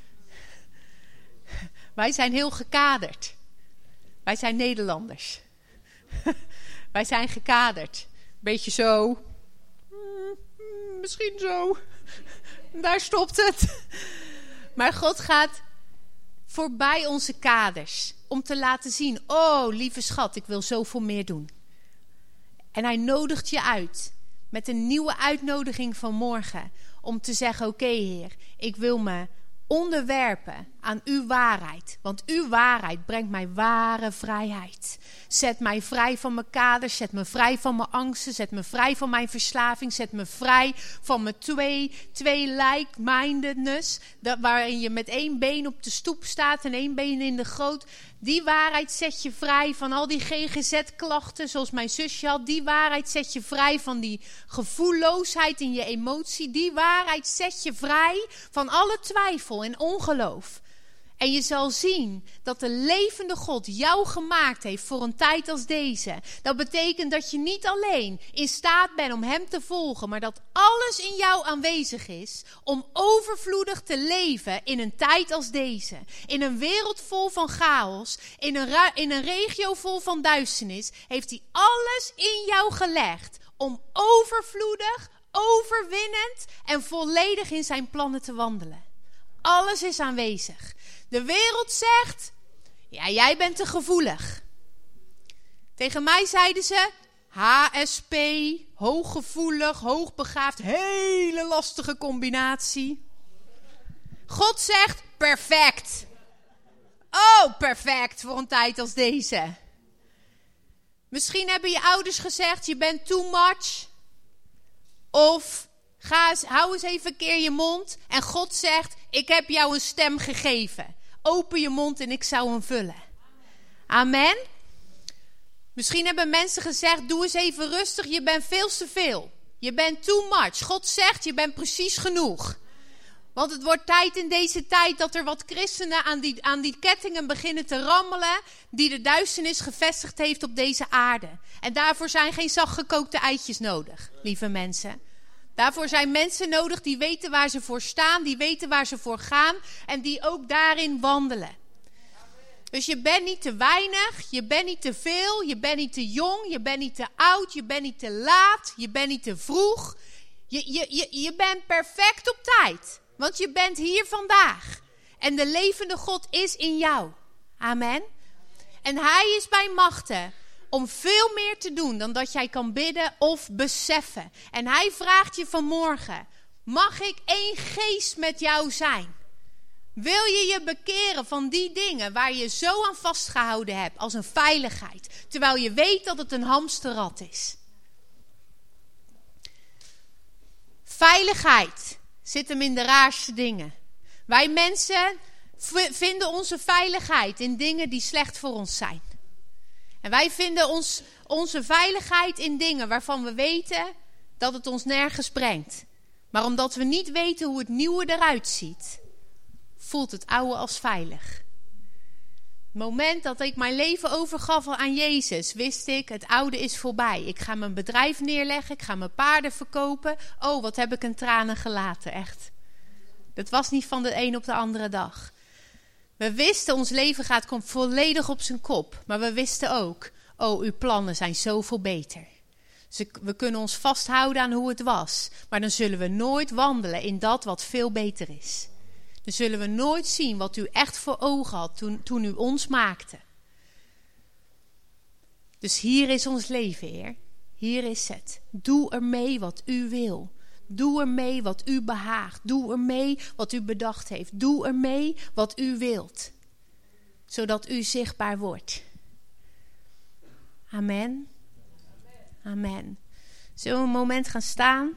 Wij zijn heel gekaderd. Wij zijn Nederlanders. Wij zijn gekaderd. Beetje zo. Hmm, misschien zo. Daar stopt het. Maar God gaat voorbij onze kaders. Om te laten zien, oh lieve schat, ik wil zoveel meer doen. En hij nodigt je uit. Met een nieuwe uitnodiging van morgen. Om te zeggen, oké okay, Heer, ik wil me onderwerpen aan uw waarheid. Want uw waarheid brengt mij ware vrijheid. Zet mij vrij van mijn kaders. Zet me vrij van mijn angsten. Zet me vrij van mijn verslaving. Zet me vrij van mijn twee, twee like-mindedness. Dat, waarin je met één been op de stoep staat en één been in de goot. Die waarheid zet je vrij van al die G G Z-klachten zoals mijn zusje had. Die waarheid zet je vrij van die gevoelloosheid in je emotie. Die waarheid zet je vrij van alle twijfel en ongeloof. En je zal zien dat de levende God jou gemaakt heeft voor een tijd als deze. Dat betekent dat je niet alleen in staat bent om hem te volgen, maar dat alles in jou aanwezig is om overvloedig te leven in een tijd als deze. In een wereld vol van chaos, in een, ru- in een regio vol van duisternis, heeft hij alles in jou gelegd om overvloedig, overwinnend en volledig in zijn plannen te wandelen. Alles is aanwezig. De wereld zegt, ja, jij bent te gevoelig. Tegen mij zeiden ze, H S P, hooggevoelig, hoogbegaafd, hele lastige combinatie. God zegt, perfect. Oh, perfect voor een tijd als deze. Misschien hebben je ouders gezegd, je bent too much. Of ga eens, hou eens even een keer je mond. En God zegt, ik heb jou een stem gegeven. Open je mond en ik zou hem vullen. Amen. Misschien hebben mensen gezegd, doe eens even rustig, je bent veel te veel. Je bent too much. God zegt, je bent precies genoeg. Want het wordt tijd in deze tijd dat er wat christenen aan die, aan die kettingen beginnen te rammelen, die de duisternis gevestigd heeft op deze aarde. En daarvoor zijn geen zachtgekookte eitjes nodig, lieve mensen. Daarvoor zijn mensen nodig die weten waar ze voor staan, die weten waar ze voor gaan en die ook daarin wandelen. Dus je bent niet te weinig, je bent niet te veel, je bent niet te jong, je bent niet te oud, je bent niet te laat, je bent niet te vroeg. Je, je, je, je bent perfect op tijd, want je bent hier vandaag. En de levende God is in jou. Amen. En hij is bij machten om veel meer te doen dan dat jij kan bidden of beseffen. En hij vraagt je vanmorgen, mag ik één geest met jou zijn? Wil je je bekeren van die dingen waar je zo aan vastgehouden hebt als een veiligheid, terwijl je weet dat het een hamsterrad is? Veiligheid zit hem in de raarste dingen. Wij mensen v- vinden onze veiligheid in dingen die slecht voor ons zijn. En wij vinden ons, onze veiligheid in dingen waarvan we weten dat het ons nergens brengt. Maar omdat we niet weten hoe het nieuwe eruit ziet, voelt het oude als veilig. Het moment dat ik mijn leven overgaf aan Jezus, wist ik, het oude is voorbij. Ik ga mijn bedrijf neerleggen, ik ga mijn paarden verkopen. Oh, wat heb ik een tranen gelaten, echt. Dat was niet van de een op de andere dag. We wisten, ons leven gaat komt volledig op zijn kop. Maar we wisten ook, oh, uw plannen zijn zoveel beter. Dus we kunnen ons vasthouden aan hoe het was. Maar dan zullen we nooit wandelen in dat wat veel beter is. Dan zullen we nooit zien wat u echt voor ogen had toen, toen u ons maakte. Dus hier is ons leven, Heer. Hier is het. Doe ermee wat u wil. Doe ermee wat u behaagt. Doe ermee wat u bedacht heeft. Doe ermee wat u wilt. Zodat u zichtbaar wordt. Amen. Amen. Zullen we een moment gaan staan?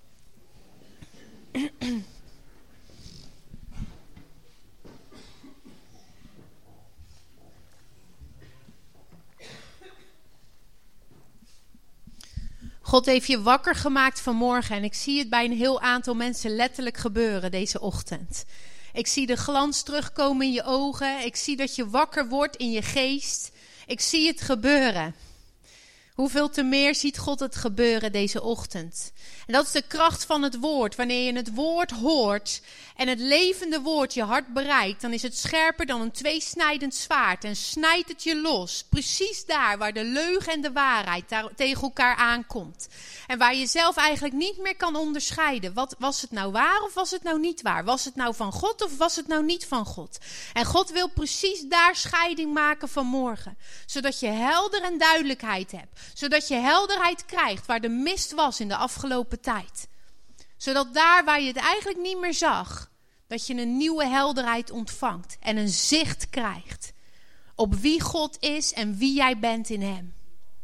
God heeft je wakker gemaakt vanmorgen en ik zie het bij een heel aantal mensen letterlijk gebeuren deze ochtend. Ik zie de glans terugkomen in je ogen. Ik zie dat je wakker wordt in je geest. Ik zie het gebeuren. Hoeveel te meer ziet God het gebeuren deze ochtend. En dat is de kracht van het woord. Wanneer je het woord hoort en het levende woord je hart bereikt, dan is het scherper dan een tweesnijdend zwaard en snijdt het je los. Precies daar waar de leugen en de waarheid daar tegen elkaar aankomt. En waar je zelf eigenlijk niet meer kan onderscheiden. Wat, was het nou waar of was het nou niet waar? Was het nou van God of was het nou niet van God? En God wil precies daar scheiding maken vanmorgen. Zodat je helder en duidelijkheid hebt. Zodat je helderheid krijgt waar de mist was in de afgelopen tijd. Zodat daar waar je het eigenlijk niet meer zag, dat je een nieuwe helderheid ontvangt. En een zicht krijgt op wie God is en wie jij bent in hem.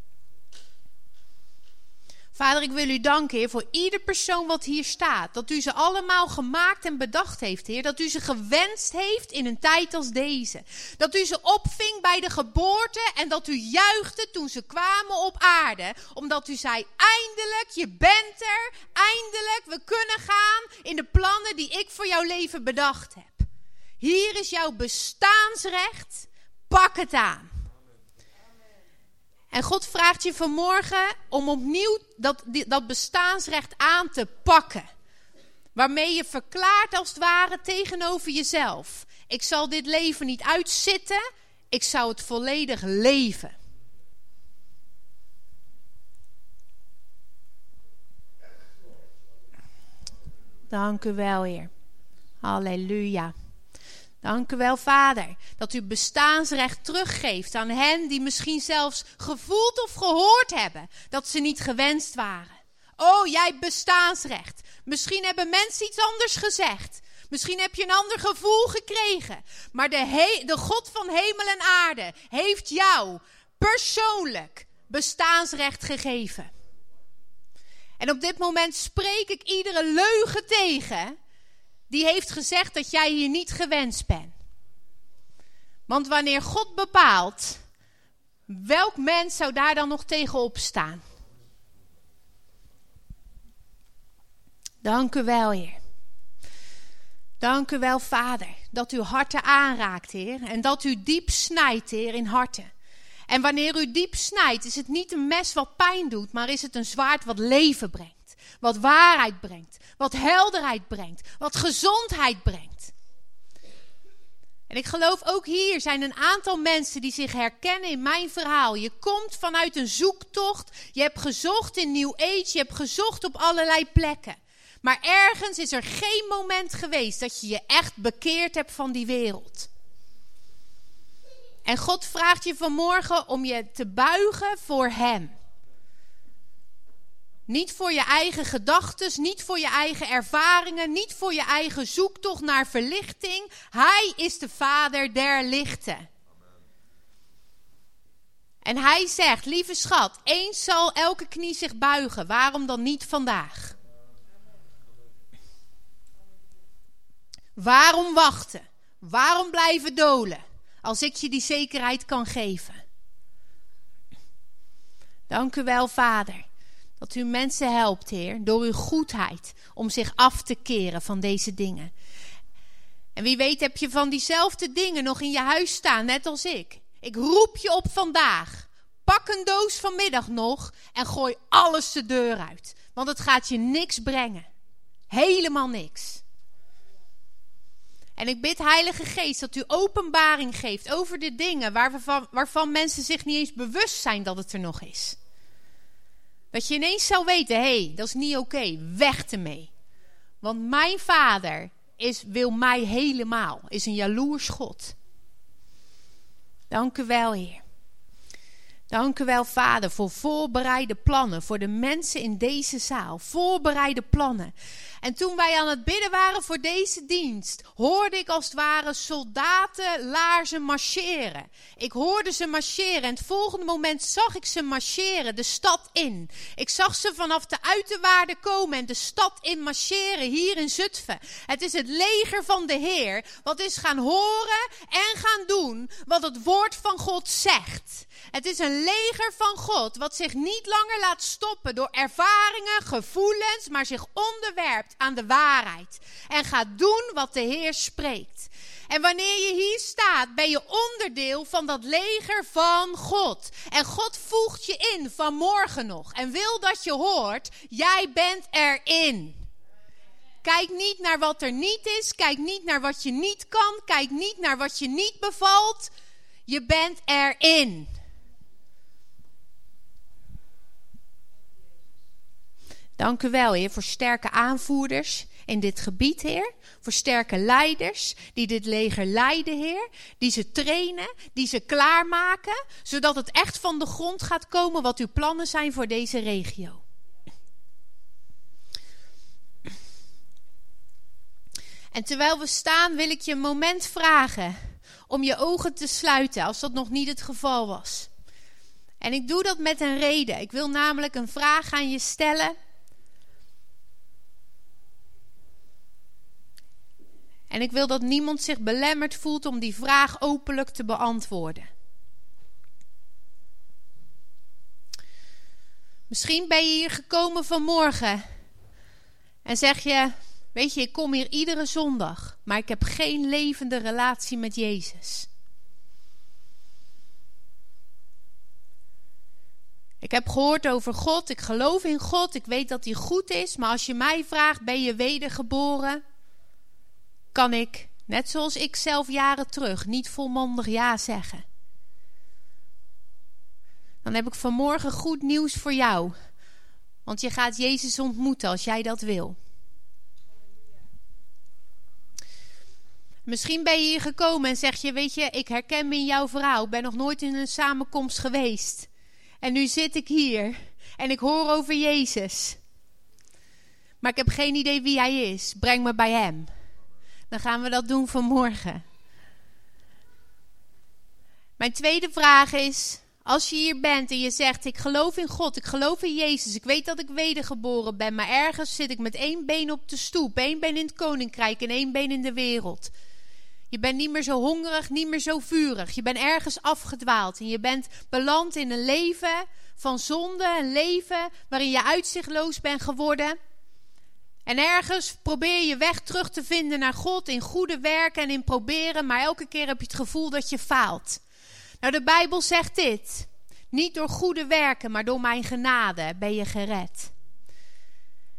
Vader, ik wil u danken, Heer, voor ieder persoon wat hier staat. Dat u ze allemaal gemaakt en bedacht heeft, Heer. Dat u ze gewenst heeft in een tijd als deze. Dat u ze opving bij de geboorte en dat u juichte toen ze kwamen op aarde. Omdat u zei, eindelijk, je bent er. Eindelijk, we kunnen gaan in de plannen die ik voor jouw leven bedacht heb. Hier is jouw bestaansrecht. Pak het aan. En God vraagt je vanmorgen om opnieuw dat, dat bestaansrecht aan te pakken. Waarmee je verklaart als het ware tegenover jezelf. Ik zal dit leven niet uitzitten, ik zou het volledig leven. Dank u wel, Heer. Halleluja. Dank u wel, Vader, dat u bestaansrecht teruggeeft aan hen die misschien zelfs gevoeld of gehoord hebben dat ze niet gewenst waren. Oh, jij hebt bestaansrecht. Misschien hebben mensen iets anders gezegd. Misschien heb je een ander gevoel gekregen. Maar de, he- de God van hemel en aarde heeft jou persoonlijk bestaansrecht gegeven. En op dit moment spreek ik iedere leugen tegen die heeft gezegd dat jij hier niet gewenst bent. Want wanneer God bepaalt, welk mens zou daar dan nog tegenop staan? Dank u wel, Heer. Dank u wel, Vader, dat u harten aanraakt, Heer. En dat u diep snijdt, Heer, in harten. En wanneer u diep snijdt, is het niet een mes wat pijn doet, maar is het een zwaard wat leven brengt. Wat waarheid brengt. Wat helderheid brengt. Wat gezondheid brengt. En ik geloof ook hier zijn een aantal mensen die zich herkennen in mijn verhaal. Je komt vanuit een zoektocht. Je hebt gezocht in New Age. Je hebt gezocht op allerlei plekken. Maar ergens is er geen moment geweest dat je je echt bekeerd hebt van die wereld. En God vraagt je vanmorgen om je te buigen voor hem. Niet voor je eigen gedachten, niet voor je eigen ervaringen, niet voor je eigen zoektocht naar verlichting. Hij is de Vader der lichten. En hij zegt, lieve schat, eens zal elke knie zich buigen. Waarom dan niet vandaag? Waarom wachten? Waarom blijven dolen? Als ik je die zekerheid kan geven. Dank u wel, Vader. Dat u mensen helpt, Heer, door uw goedheid. Om zich af te keren van deze dingen. En wie weet heb je van diezelfde dingen nog in je huis staan, net als ik. Ik roep je op vandaag. Pak een doos vanmiddag nog en gooi alles de deur uit. Want het gaat je niks brengen. Helemaal niks. En ik bid, Heilige Geest, dat u openbaring geeft over de dingen waarvan, waarvan mensen zich niet eens bewust zijn dat het er nog is. Dat je ineens zou weten, hé, hey, dat is niet oké, okay, weg ermee. Want mijn Vader is, wil mij helemaal, is een jaloers God. Dank u wel, Heer. Dank u wel, Vader, voor voorbereide plannen. Voor de mensen in deze zaal. Voorbereide plannen. En toen wij aan het bidden waren voor deze dienst, hoorde ik als het ware soldaten laarzen marcheren. Ik hoorde ze marcheren en het volgende moment zag ik ze marcheren de stad in. Ik zag ze vanaf de uiterwaarden komen en de stad in marcheren hier in Zutphen. Het is het leger van de Heer wat is gaan horen en gaan doen wat het woord van God zegt. Het is een leger van God wat zich niet langer laat stoppen door ervaringen, gevoelens, maar zich onderwerpt aan de waarheid. En gaat doen wat de Heer spreekt. En wanneer je hier staat, ben je onderdeel van dat leger van God. En God voegt je in vanmorgen nog. En wil dat je hoort, jij bent erin. Kijk niet naar wat er niet is. Kijk niet naar wat je niet kan. Kijk niet naar wat je niet bevalt. Je bent erin. Dank u wel, Heer, voor sterke aanvoerders in dit gebied, Heer. Voor sterke leiders die dit leger leiden, Heer. Die ze trainen, die ze klaarmaken. Zodat het echt van de grond gaat komen wat uw plannen zijn voor deze regio. En terwijl we staan wil ik je een moment vragen om je ogen te sluiten als dat nog niet het geval was. En ik doe dat met een reden. Ik wil namelijk een vraag aan je stellen. En ik wil dat niemand zich belemmerd voelt om die vraag openlijk te beantwoorden. Misschien ben je hier gekomen vanmorgen en zeg je, weet je, ik kom hier iedere zondag, maar ik heb geen levende relatie met Jezus. Ik heb gehoord over God, ik geloof in God, ik weet dat hij goed is, maar als je mij vraagt, ben je wedergeboren? Kan ik, net zoals ik zelf jaren terug, niet volmondig ja zeggen. Dan heb ik vanmorgen goed nieuws voor jou. Want je gaat Jezus ontmoeten als jij dat wil. Misschien ben je hier gekomen en zeg je, weet je, ik herken me in jouw verhaal. Ik ben nog nooit in een samenkomst geweest. En nu zit ik hier en ik hoor over Jezus. Maar ik heb geen idee wie hij is. Breng me bij hem. Dan gaan we dat doen vanmorgen. Mijn tweede vraag is, als je hier bent en je zegt, ik geloof in God, ik geloof in Jezus, ik weet dat ik wedergeboren ben, maar ergens zit ik met één been op de stoep, één been in het koninkrijk en één been in de wereld. Je bent niet meer zo hongerig, niet meer zo vurig. Je bent ergens afgedwaald en je bent beland in een leven van zonde, een leven waarin je uitzichtloos bent geworden. En ergens probeer je je weg terug te vinden naar God in goede werken en in proberen, maar elke keer heb je het gevoel dat je faalt. Nou, de Bijbel zegt dit. Niet door goede werken, maar door mijn genade ben je gered.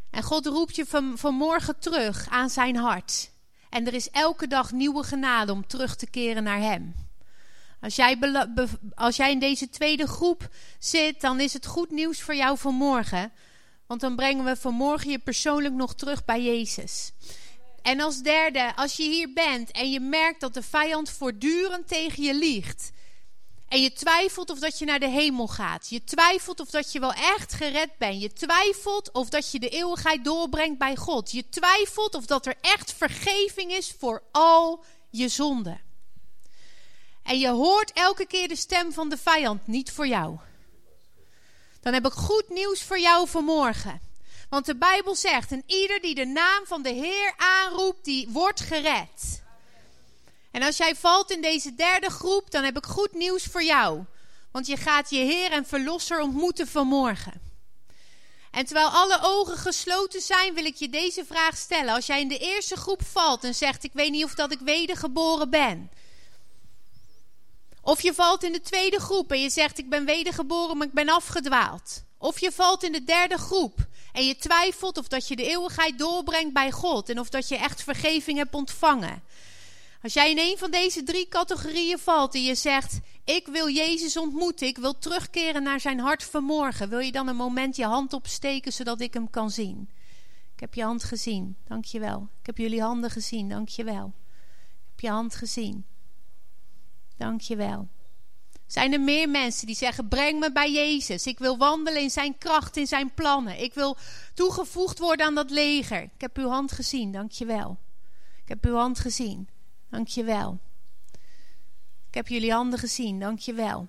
En God roept je van, vanmorgen terug aan zijn hart. En er is elke dag nieuwe genade om terug te keren naar hem. Als jij, be, be, als jij in deze tweede groep zit, dan is het goed nieuws voor jou vanmorgen. Want dan brengen we vanmorgen je persoonlijk nog terug bij Jezus. En als derde, als je hier bent en je merkt dat de vijand voortdurend tegen je liegt. En je twijfelt of dat je naar de hemel gaat. Je twijfelt of dat je wel echt gered bent. Je twijfelt of dat je de eeuwigheid doorbrengt bij God. Je twijfelt of dat er echt vergeving is voor al je zonden. En je hoort elke keer de stem van de vijand, niet voor jou. Dan heb ik goed nieuws voor jou vanmorgen. Want de Bijbel zegt, en ieder die de naam van de Heer aanroept, die wordt gered. En als jij valt in deze derde groep, dan heb ik goed nieuws voor jou. Want je gaat je Heer en Verlosser ontmoeten vanmorgen. En terwijl alle ogen gesloten zijn, wil ik je deze vraag stellen. Als jij in de eerste groep valt en zegt, ik weet niet of dat ik wedergeboren ben. Of je valt in de tweede groep en je zegt, ik ben wedergeboren, maar ik ben afgedwaald. Of je valt in de derde groep en je twijfelt of dat je de eeuwigheid doorbrengt bij God. En of dat je echt vergeving hebt ontvangen. Als jij in een van deze drie categorieën valt en je zegt, ik wil Jezus ontmoeten, ik wil terugkeren naar zijn hart vanmorgen. Wil je dan een moment je hand opsteken zodat ik hem kan zien? Ik heb je hand gezien, dankjewel. Ik heb jullie handen gezien, dankjewel. Ik heb je hand gezien. Dankjewel. Zijn er meer mensen die zeggen, breng me bij Jezus. Ik wil wandelen in zijn kracht, in zijn plannen. Ik wil toegevoegd worden aan dat leger. Ik heb uw hand gezien, dankjewel. Ik heb uw hand gezien, dankjewel. Ik heb jullie handen gezien, dankjewel.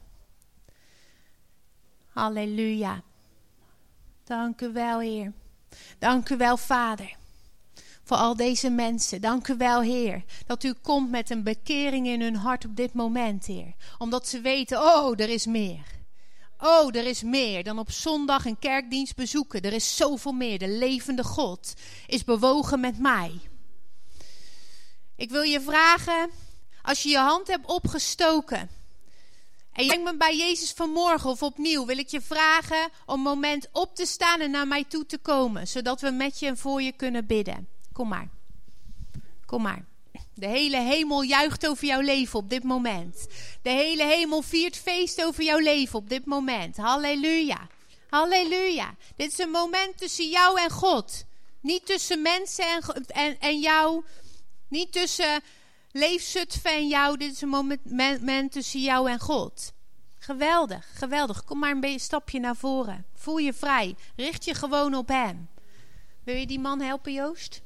Halleluja. Dank u wel, Heer. Dank u wel, Vader. Voor al deze mensen. Dank u wel, Heer. Dat u komt met een bekering in hun hart op dit moment, Heer. Omdat ze weten, oh, er is meer. Oh, er is meer dan op zondag een kerkdienst bezoeken. Er is zoveel meer. De levende God is bewogen met mij. Ik wil je vragen, als je je hand hebt opgestoken en je brengt me bij Jezus vanmorgen of opnieuw, wil ik je vragen om een moment op te staan en naar mij toe te komen, zodat we met je en voor je kunnen bidden. Kom maar. Kom maar. De hele hemel juicht over jouw leven op dit moment. De hele hemel viert feest over jouw leven op dit moment. Halleluja. Halleluja. Dit is een moment tussen jou en God. Niet tussen mensen en, en, en jou. Niet tussen Leefzutphen en jou. Dit is een moment, moment tussen jou en God. Geweldig, geweldig. Kom maar een beetje stapje naar voren. Voel je vrij. Richt je gewoon op hem. Wil je die man helpen, Joost?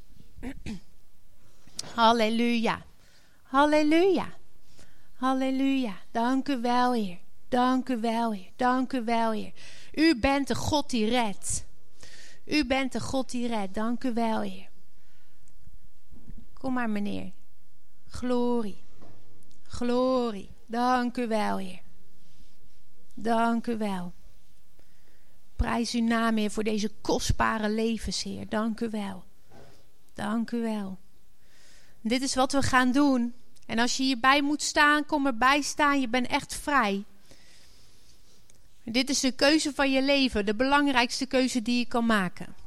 Halleluja. Halleluja. Halleluja. Dank u wel, Heer. Dank u wel, Heer. Dank u wel, Heer. U bent de God die redt. U bent de God die redt. Dank u wel, Heer. Kom maar, meneer. Glorie. Glorie. Dank u wel, Heer. Dank u wel. Prijs uw naam, Heer, voor deze kostbare levens, Heer. Dank u wel. Dank u wel. Dit is wat we gaan doen. En als je hierbij moet staan, kom erbij staan. Je bent echt vrij. Dit is de keuze van je leven. De belangrijkste keuze die je kan maken.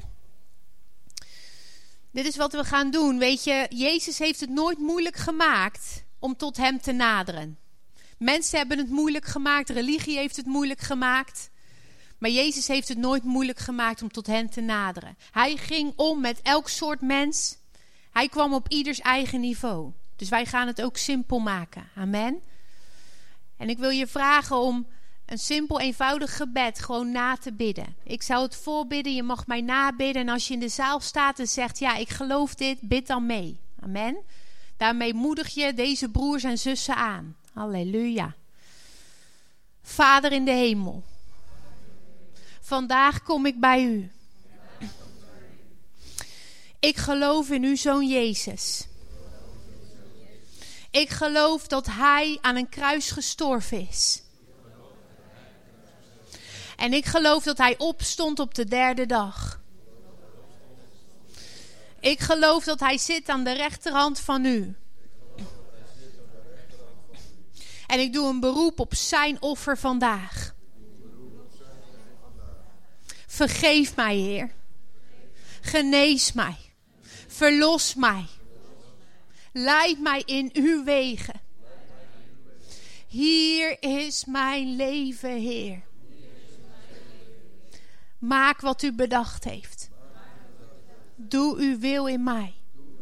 Dit is wat we gaan doen. Weet je, Jezus heeft het nooit moeilijk gemaakt om tot hem te naderen. Mensen hebben het moeilijk gemaakt. Religie heeft het moeilijk gemaakt. Maar Jezus heeft het nooit moeilijk gemaakt om tot hen te naderen. Hij ging om met elk soort mens. Hij kwam op ieders eigen niveau. Dus wij gaan het ook simpel maken. Amen. En ik wil je vragen om een simpel, eenvoudig gebed gewoon na te bidden. Ik zou het voorbidden, je mag mij nabidden. En als je in de zaal staat en zegt, ja, ik geloof dit, bid dan mee. Amen. Daarmee moedig je deze broers en zussen aan. Halleluja. Vader in de hemel. Vandaag kom ik bij u. Ik geloof in uw Zoon Jezus. Ik geloof dat hij aan een kruis gestorven is. En ik geloof dat hij opstond op de derde dag. Ik geloof dat hij zit aan de rechterhand van u. En ik doe een beroep op zijn offer vandaag. Vergeef mij, Heer. Genees mij. Verlos mij. Leid mij in uw wegen. Hier is mijn leven, Heer. Maak wat u bedacht heeft. Doe uw wil in mij.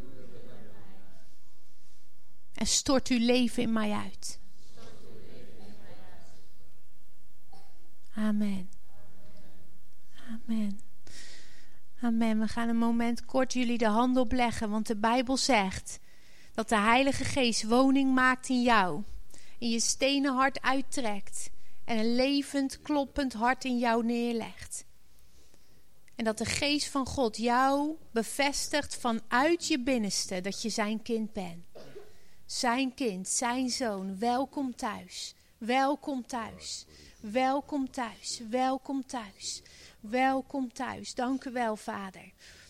En stort uw leven in mij uit. Amen. Amen. Amen. We gaan een moment kort jullie de hand opleggen. Want de Bijbel zegt dat de Heilige Geest woning maakt in jou. En je stenen hart uittrekt. En een levend, kloppend hart in jou neerlegt. En dat de Geest van God jou bevestigt vanuit je binnenste dat je zijn kind bent. Zijn kind, zijn zoon. Welkom thuis. Welkom thuis. Welkom thuis. Welkom thuis. Welkom thuis. Dank u wel, Vader.